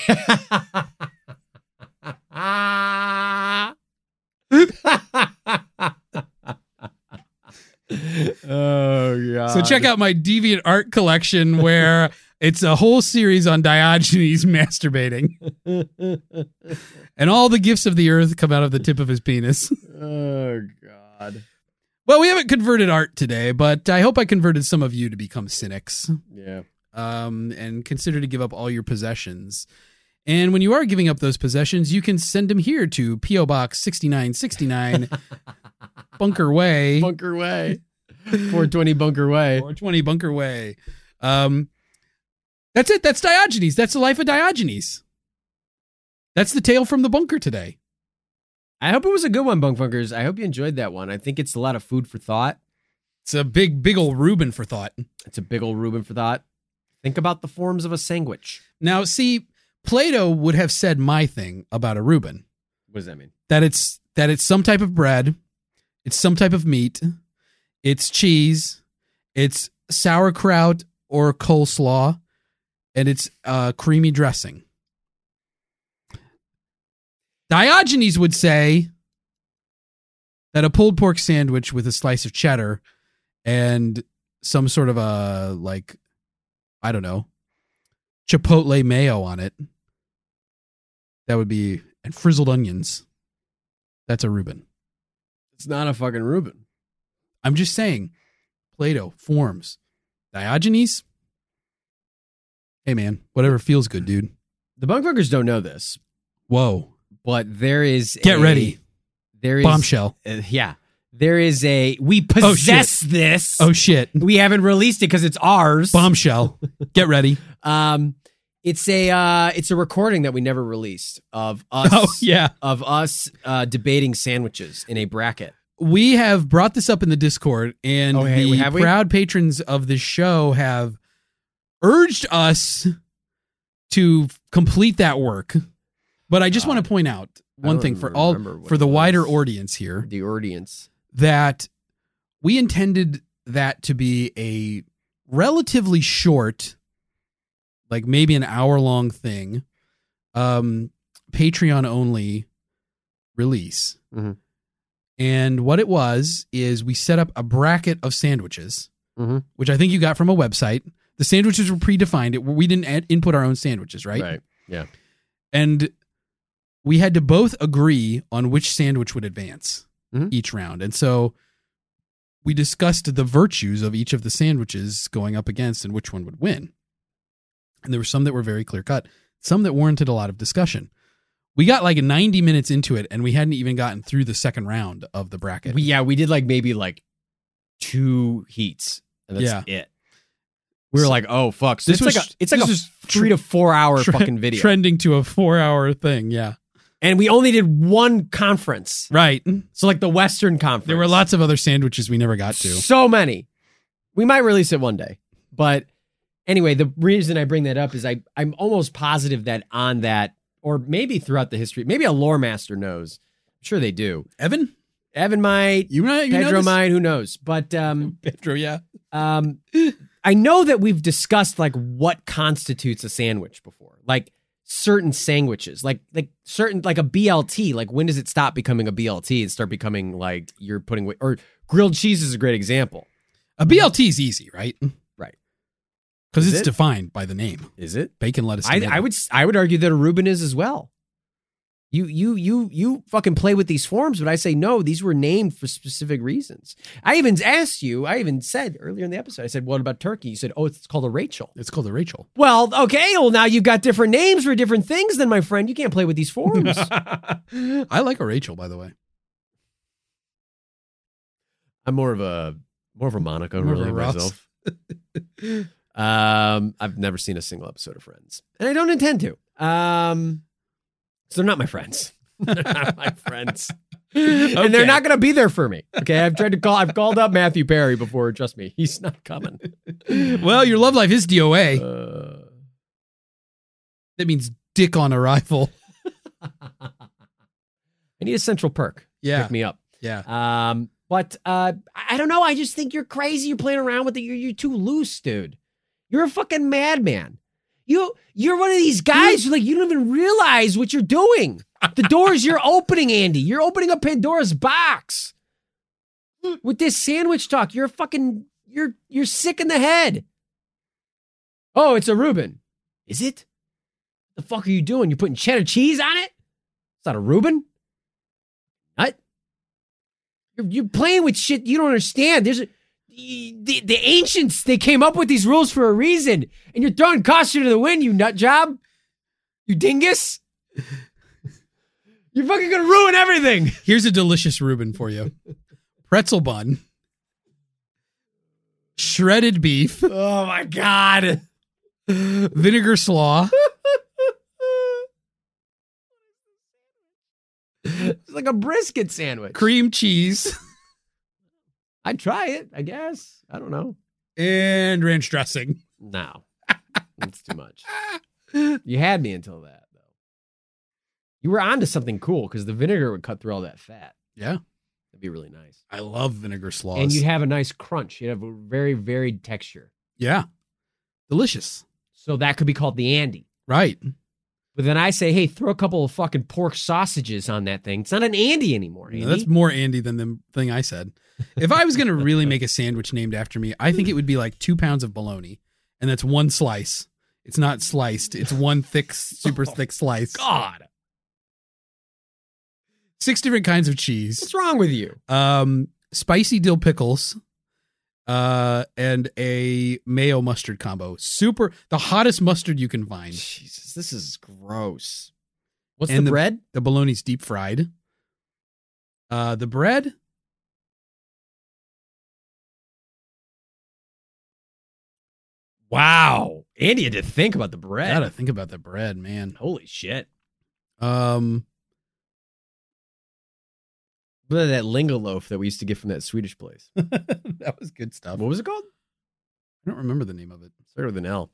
Oh god. So check out my Deviant Art collection where it's a whole series on Diogenes masturbating. And all the gifts of the earth come out of the tip of his penis. Oh, God. Well, we haven't converted Art today, but I hope I converted some of you to become cynics. Yeah. And consider to give up all your possessions. And when you are giving up those possessions, you can send them here to P.O. Box 6969, Bunker Way. Bunker Way. 420 Bunker Way. 420 Bunker Way. That's it. That's Diogenes. That's the life of Diogenes. That's the tale from the bunker today. I hope it was a good one, Bunk Funkers. I hope you enjoyed that one. I think it's a lot of food for thought. It's a big old Reuben for thought. It's a big old Reuben for thought. Think about the forms of a sandwich. Now, see, Plato would have said my thing about a Reuben. What does that mean? That it's some type of bread, it's some type of meat, it's cheese, it's sauerkraut or coleslaw, and it's creamy dressing. Diogenes would say that a pulled pork sandwich with a slice of cheddar and some sort of a, like, I don't know, chipotle mayo on it, that would be, and frizzled onions. That's a Reuben. It's not a fucking Reuben. I'm just saying, Plato, forms. Diogenes? Hey, man, whatever feels good, dude. The Bunk Funkers don't know this, Whoa. but there is Get ready. There is Bombshell. Yeah. There is we possess this. Oh, shit. We haven't released it because it's ours. Bombshell. Get ready. It's a recording that we never released of us. Oh, yeah. Of us debating sandwiches in a bracket. We have brought this up in the Discord, and have we? proud patrons of the show have urged us to complete that work. But I just want to point out one thing for the wider audience here. The audience. That we intended that to be a relatively short, like maybe an hour-long thing, Patreon-only release. Mm-hmm. And what it was is we set up a bracket of sandwiches, which I think you got from a website. The sandwiches were predefined. We didn't input our own sandwiches, right? Right, yeah. And we had to both agree on which sandwich would advance each round. And so we discussed the virtues of each of the sandwiches going up against and which one would win. And there were some that were very clear-cut, some that warranted a lot of discussion. We got like 90 minutes into it, and we hadn't even gotten through the second round of the bracket. We did maybe 2 heats, and that's it. We were like, oh, fuck. So it's like a 3 to 4 hour fucking video. Trending to a 4-hour thing, yeah. And we only did one conference. Right. So the Western Conference. There were lots of other sandwiches we never got to. So many. We might release it one day. But anyway, the reason I bring that up is I'm almost positive that on that, or maybe throughout the history, maybe a lore master knows. I'm sure they do. Evan might. You Pedro might. Who knows? But Pedro, yeah. I know that we've discussed what constitutes a sandwich before. Certain sandwiches, certain, a BLT, when does it stop becoming a BLT and start becoming you're putting, or grilled cheese is a great example. A BLT is easy, right? Right. Because it's defined by the name. Is it? Bacon, lettuce, tomato. I would argue that a Reuben is as well. You fucking play with these forms, but I say no, these were named for specific reasons. I even said earlier in the episode, I said, what about turkey? You said, oh, it's called a Rachel. It's called a Rachel. Well, okay, now you've got different names for different things then, my friend. You can't play with these forms. I like a Rachel, by the way. I'm more of a Monica, really, myself. I've never seen a single episode of Friends, and I don't intend to. So they're not my friends. They're not my friends. Okay. And they're not going to be there for me. Okay. I've called up Matthew Perry before. Trust me. He's not coming. Well, your love life is DOA. That means dick on arrival. I need a central perk. Yeah. Pick me up. Yeah. But I don't know. I just think you're crazy. You're playing around with it. You're too loose, dude. You're a fucking madman. You're one of these guys who you don't even realize what you're doing. The doors you're opening, Andy. You're opening up Pandora's box. With this sandwich talk, you're sick in the head. Oh, it's a Reuben. Is it? The fuck are you doing? You're putting cheddar cheese on it? It's not a Reuben. Nut. You're playing with shit you don't understand. The ancients, they came up with these rules for a reason, and you're throwing caution to the wind, you nut job. You dingus. You're fucking gonna ruin everything. Here's a delicious Reuben for you. Pretzel bun. Shredded beef. Oh my God. Vinegar slaw. It's like a brisket sandwich. Cream cheese. I'd try it, I guess. I don't know. And ranch dressing. No. That's too much. You had me until that, though. You were onto something cool because the vinegar would cut through all that fat. Yeah. That'd be really nice. I love vinegar slaws. And you'd have a nice crunch. You'd have a very varied texture. Yeah. Delicious. So that could be called the Andy. Right. But then I say, hey, throw a couple of fucking pork sausages on that thing. It's not an Andy anymore, Andy. No, that's more Andy than the thing I said. If I was going to really make a sandwich named after me, I think it would be like 2 pounds of bologna. And that's one slice. It's not sliced. It's one thick, super thick slice. God. 6 different kinds of cheese. What's wrong with you? Spicy dill pickles. And a mayo mustard combo. The hottest mustard you can find. Jesus, this is gross. What's the bread? The bologna's deep fried. The bread. Wow. Andy had to think about the bread. Gotta think about the bread, man. Holy shit. What about that lingo loaf that we used to get from that Swedish place? That was good stuff. What was it called? I don't remember the name of it. Started with an L.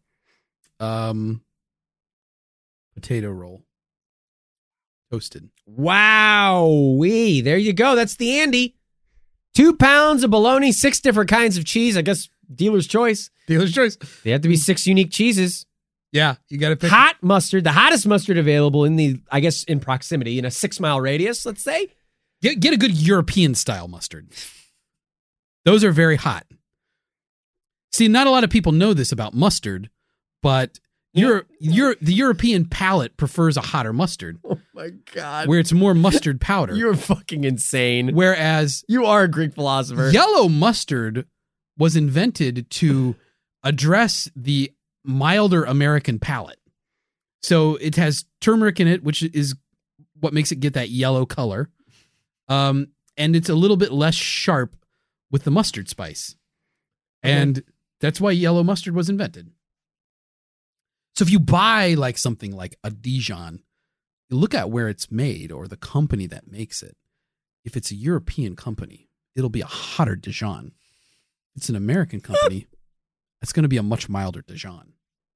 Potato roll. Toasted. Wow. There you go. That's the Andy. 2 pounds of bologna, 6 different kinds of cheese. I guess dealer's choice. Dealer's choice. They have to be 6 unique cheeses. Yeah, you got to pick. Hot mustard, the hottest mustard available in proximity, in a 6-mile radius, let's say. Get a good European style mustard. Those are very hot. See, not a lot of people know this about mustard, but the European palate prefers a hotter mustard. Oh my God. Where it's more mustard powder. You're fucking insane. Whereas you are a Greek philosopher. Yellow mustard was invented to address the milder American palate. So it has turmeric in it, which is what makes it get that yellow color. And it's a little bit less sharp with the mustard spice. Okay. And that's why yellow mustard was invented. So if you buy like something like a Dijon, you look at where it's made or the company that makes it. If it's a European company, it'll be a hotter Dijon. If it's an American company, it's going to be a much milder Dijon.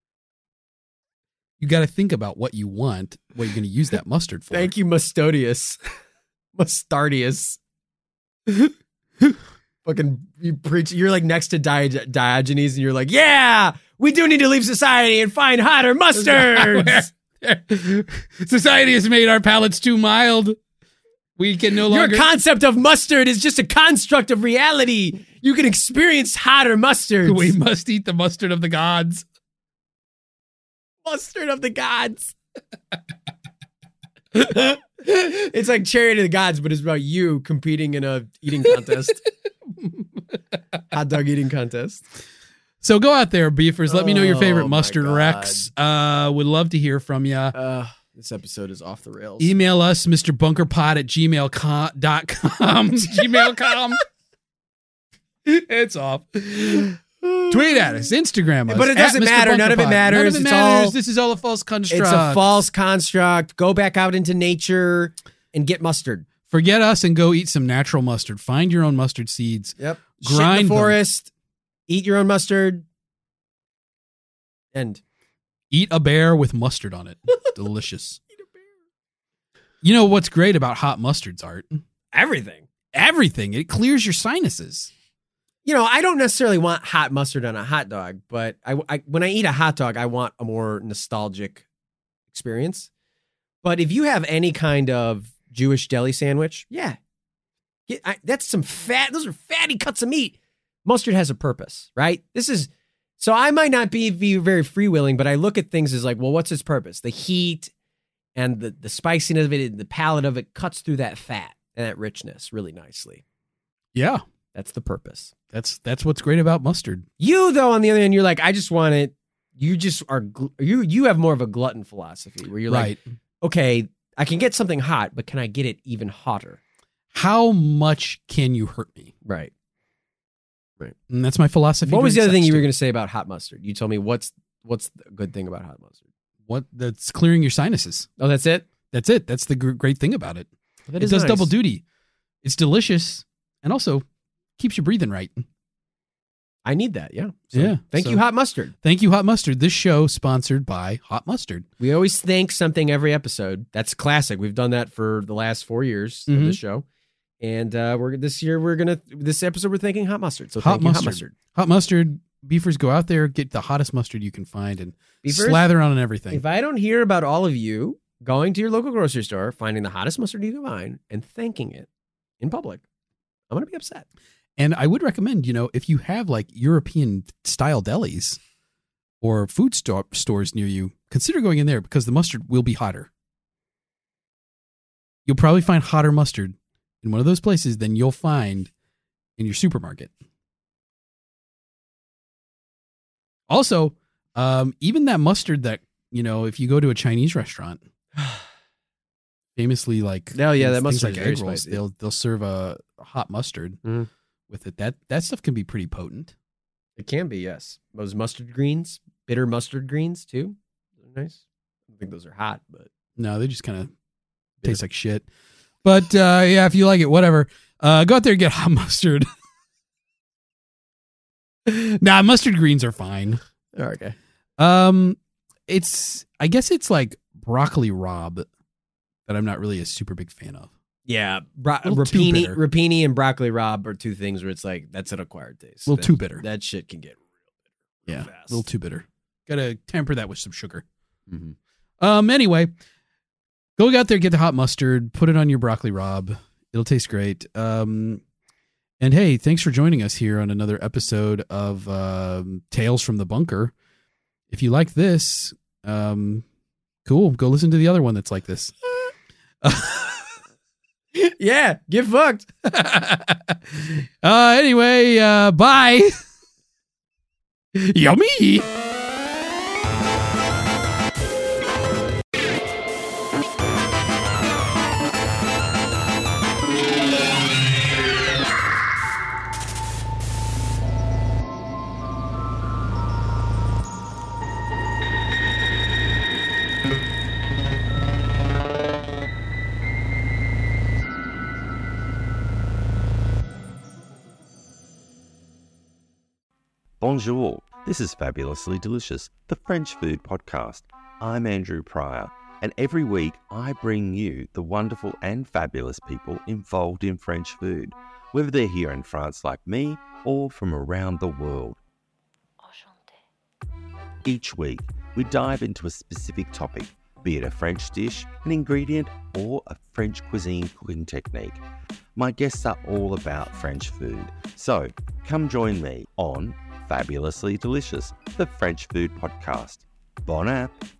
You got to think about what you want, what you're going to use that mustard for. Thank you, Mustardius. Mustardius. Fucking, you preach. You're like next to Diogenes, and you're like, yeah, we do need to leave society and find hotter mustards. Society has made our palates too mild. We can no longer. Your concept of mustard is just a construct of reality. You can experience hotter mustards. We must eat the mustard of the gods. Mustard of the gods. It's like Chariot of the Gods, but it's about you competing in a eating contest. Hot dog eating contest. So go out there, beefers. Let me know your favorite mustard Rex. Would love to hear from you. This episode is off the rails. Email us, MrBunkerPod@gmail.com. Gmail.com. It's off. Tweet at us, Instagram us. But it doesn't matter. None of it matters. None of it matters. This is all a false construct. It's a false construct. Go back out into nature and get mustard. Forget us and go eat some natural mustard. Find your own mustard seeds. Yep. Grind Shit in the forest. Eat your own mustard. And eat a bear with mustard on it. Delicious. Eat a bear. You know what's great about hot mustards, Art? Everything. It clears your sinuses. You know, I don't necessarily want hot mustard on a hot dog, but when I eat a hot dog, I want a more nostalgic experience. But if you have any kind of Jewish deli sandwich, yeah, that's some fat. Those are fatty cuts of meat. Mustard has a purpose, right? So I might not be very freewheeling, but I look at things as like, well, what's its purpose? The heat and the spiciness of it, the palate of it cuts through that fat and that richness really nicely. Yeah. That's the purpose. That's what's great about mustard. You, though, on the other hand, you're like, I just want it. You just are, you have more of a glutton philosophy where you're like, okay, I can get something hot, but can I get it even hotter? How much can you hurt me? Right. And that's my philosophy. What was the other thing you were going to say about hot mustard? You told me what's the good thing about hot mustard? That's clearing your sinuses. Oh, that's it? That's it. That's the great thing about it. Well, it does double duty. It's delicious and also keeps you breathing right. I need that, yeah. Thank you, Hot Mustard. Thank you, Hot Mustard. This show sponsored by Hot Mustard. We always thank something every episode. That's classic. We've done that for the last 4 years of the show. And this episode we're thanking Hot Mustard. So thank you, Hot Mustard. Hot Mustard. Beefers, go out there, get the hottest mustard you can find and slather on everything. If I don't hear about all of you going to your local grocery store, finding the hottest mustard you can find, and thanking it in public, I'm going to be upset. And I would recommend, if you have like European style delis or food stores near you, consider going in there because the mustard will be hotter. You'll probably find hotter mustard in one of those places than you'll find in your supermarket. Also, even that mustard that, if you go to a Chinese restaurant, famously like, that mustard like egg rolls, they'll serve a hot mustard with it. That stuff can be pretty potent. It can be, yes. Those mustard greens, bitter mustard greens too. They're nice. I don't think those are hot, but no, they just kind of taste like shit. But if you like it, whatever. Go out there and get hot mustard. Nah, mustard greens are fine. Okay. I guess it's like broccoli rabe that I'm not really a super big fan of. Yeah, rapini and broccoli rabe are two things where it's like that's an acquired taste. A little too bitter. That shit can get real bitter. Fast. A little too bitter. Got to temper that with some sugar. Mm-hmm. Anyway, go out there, get the hot mustard, put it on your broccoli rabe. It'll taste great. And hey, thanks for joining us here on another episode of Tales from the Bunker. If you like this, cool. Go listen to the other one that's like this. Yeah, get fucked. Anyway, bye. Yummy. Bonjour, this is Fabulously Delicious, the French food podcast. I'm Andrew Pryor, and every week I bring you the wonderful and fabulous people involved in French food, whether they're here in France like me or from around the world. Each week, we dive into a specific topic, be it a French dish, an ingredient, or a French cuisine cooking technique. My guests are all about French food, so come join me on Fabulously Delicious, the French food podcast. Bon app!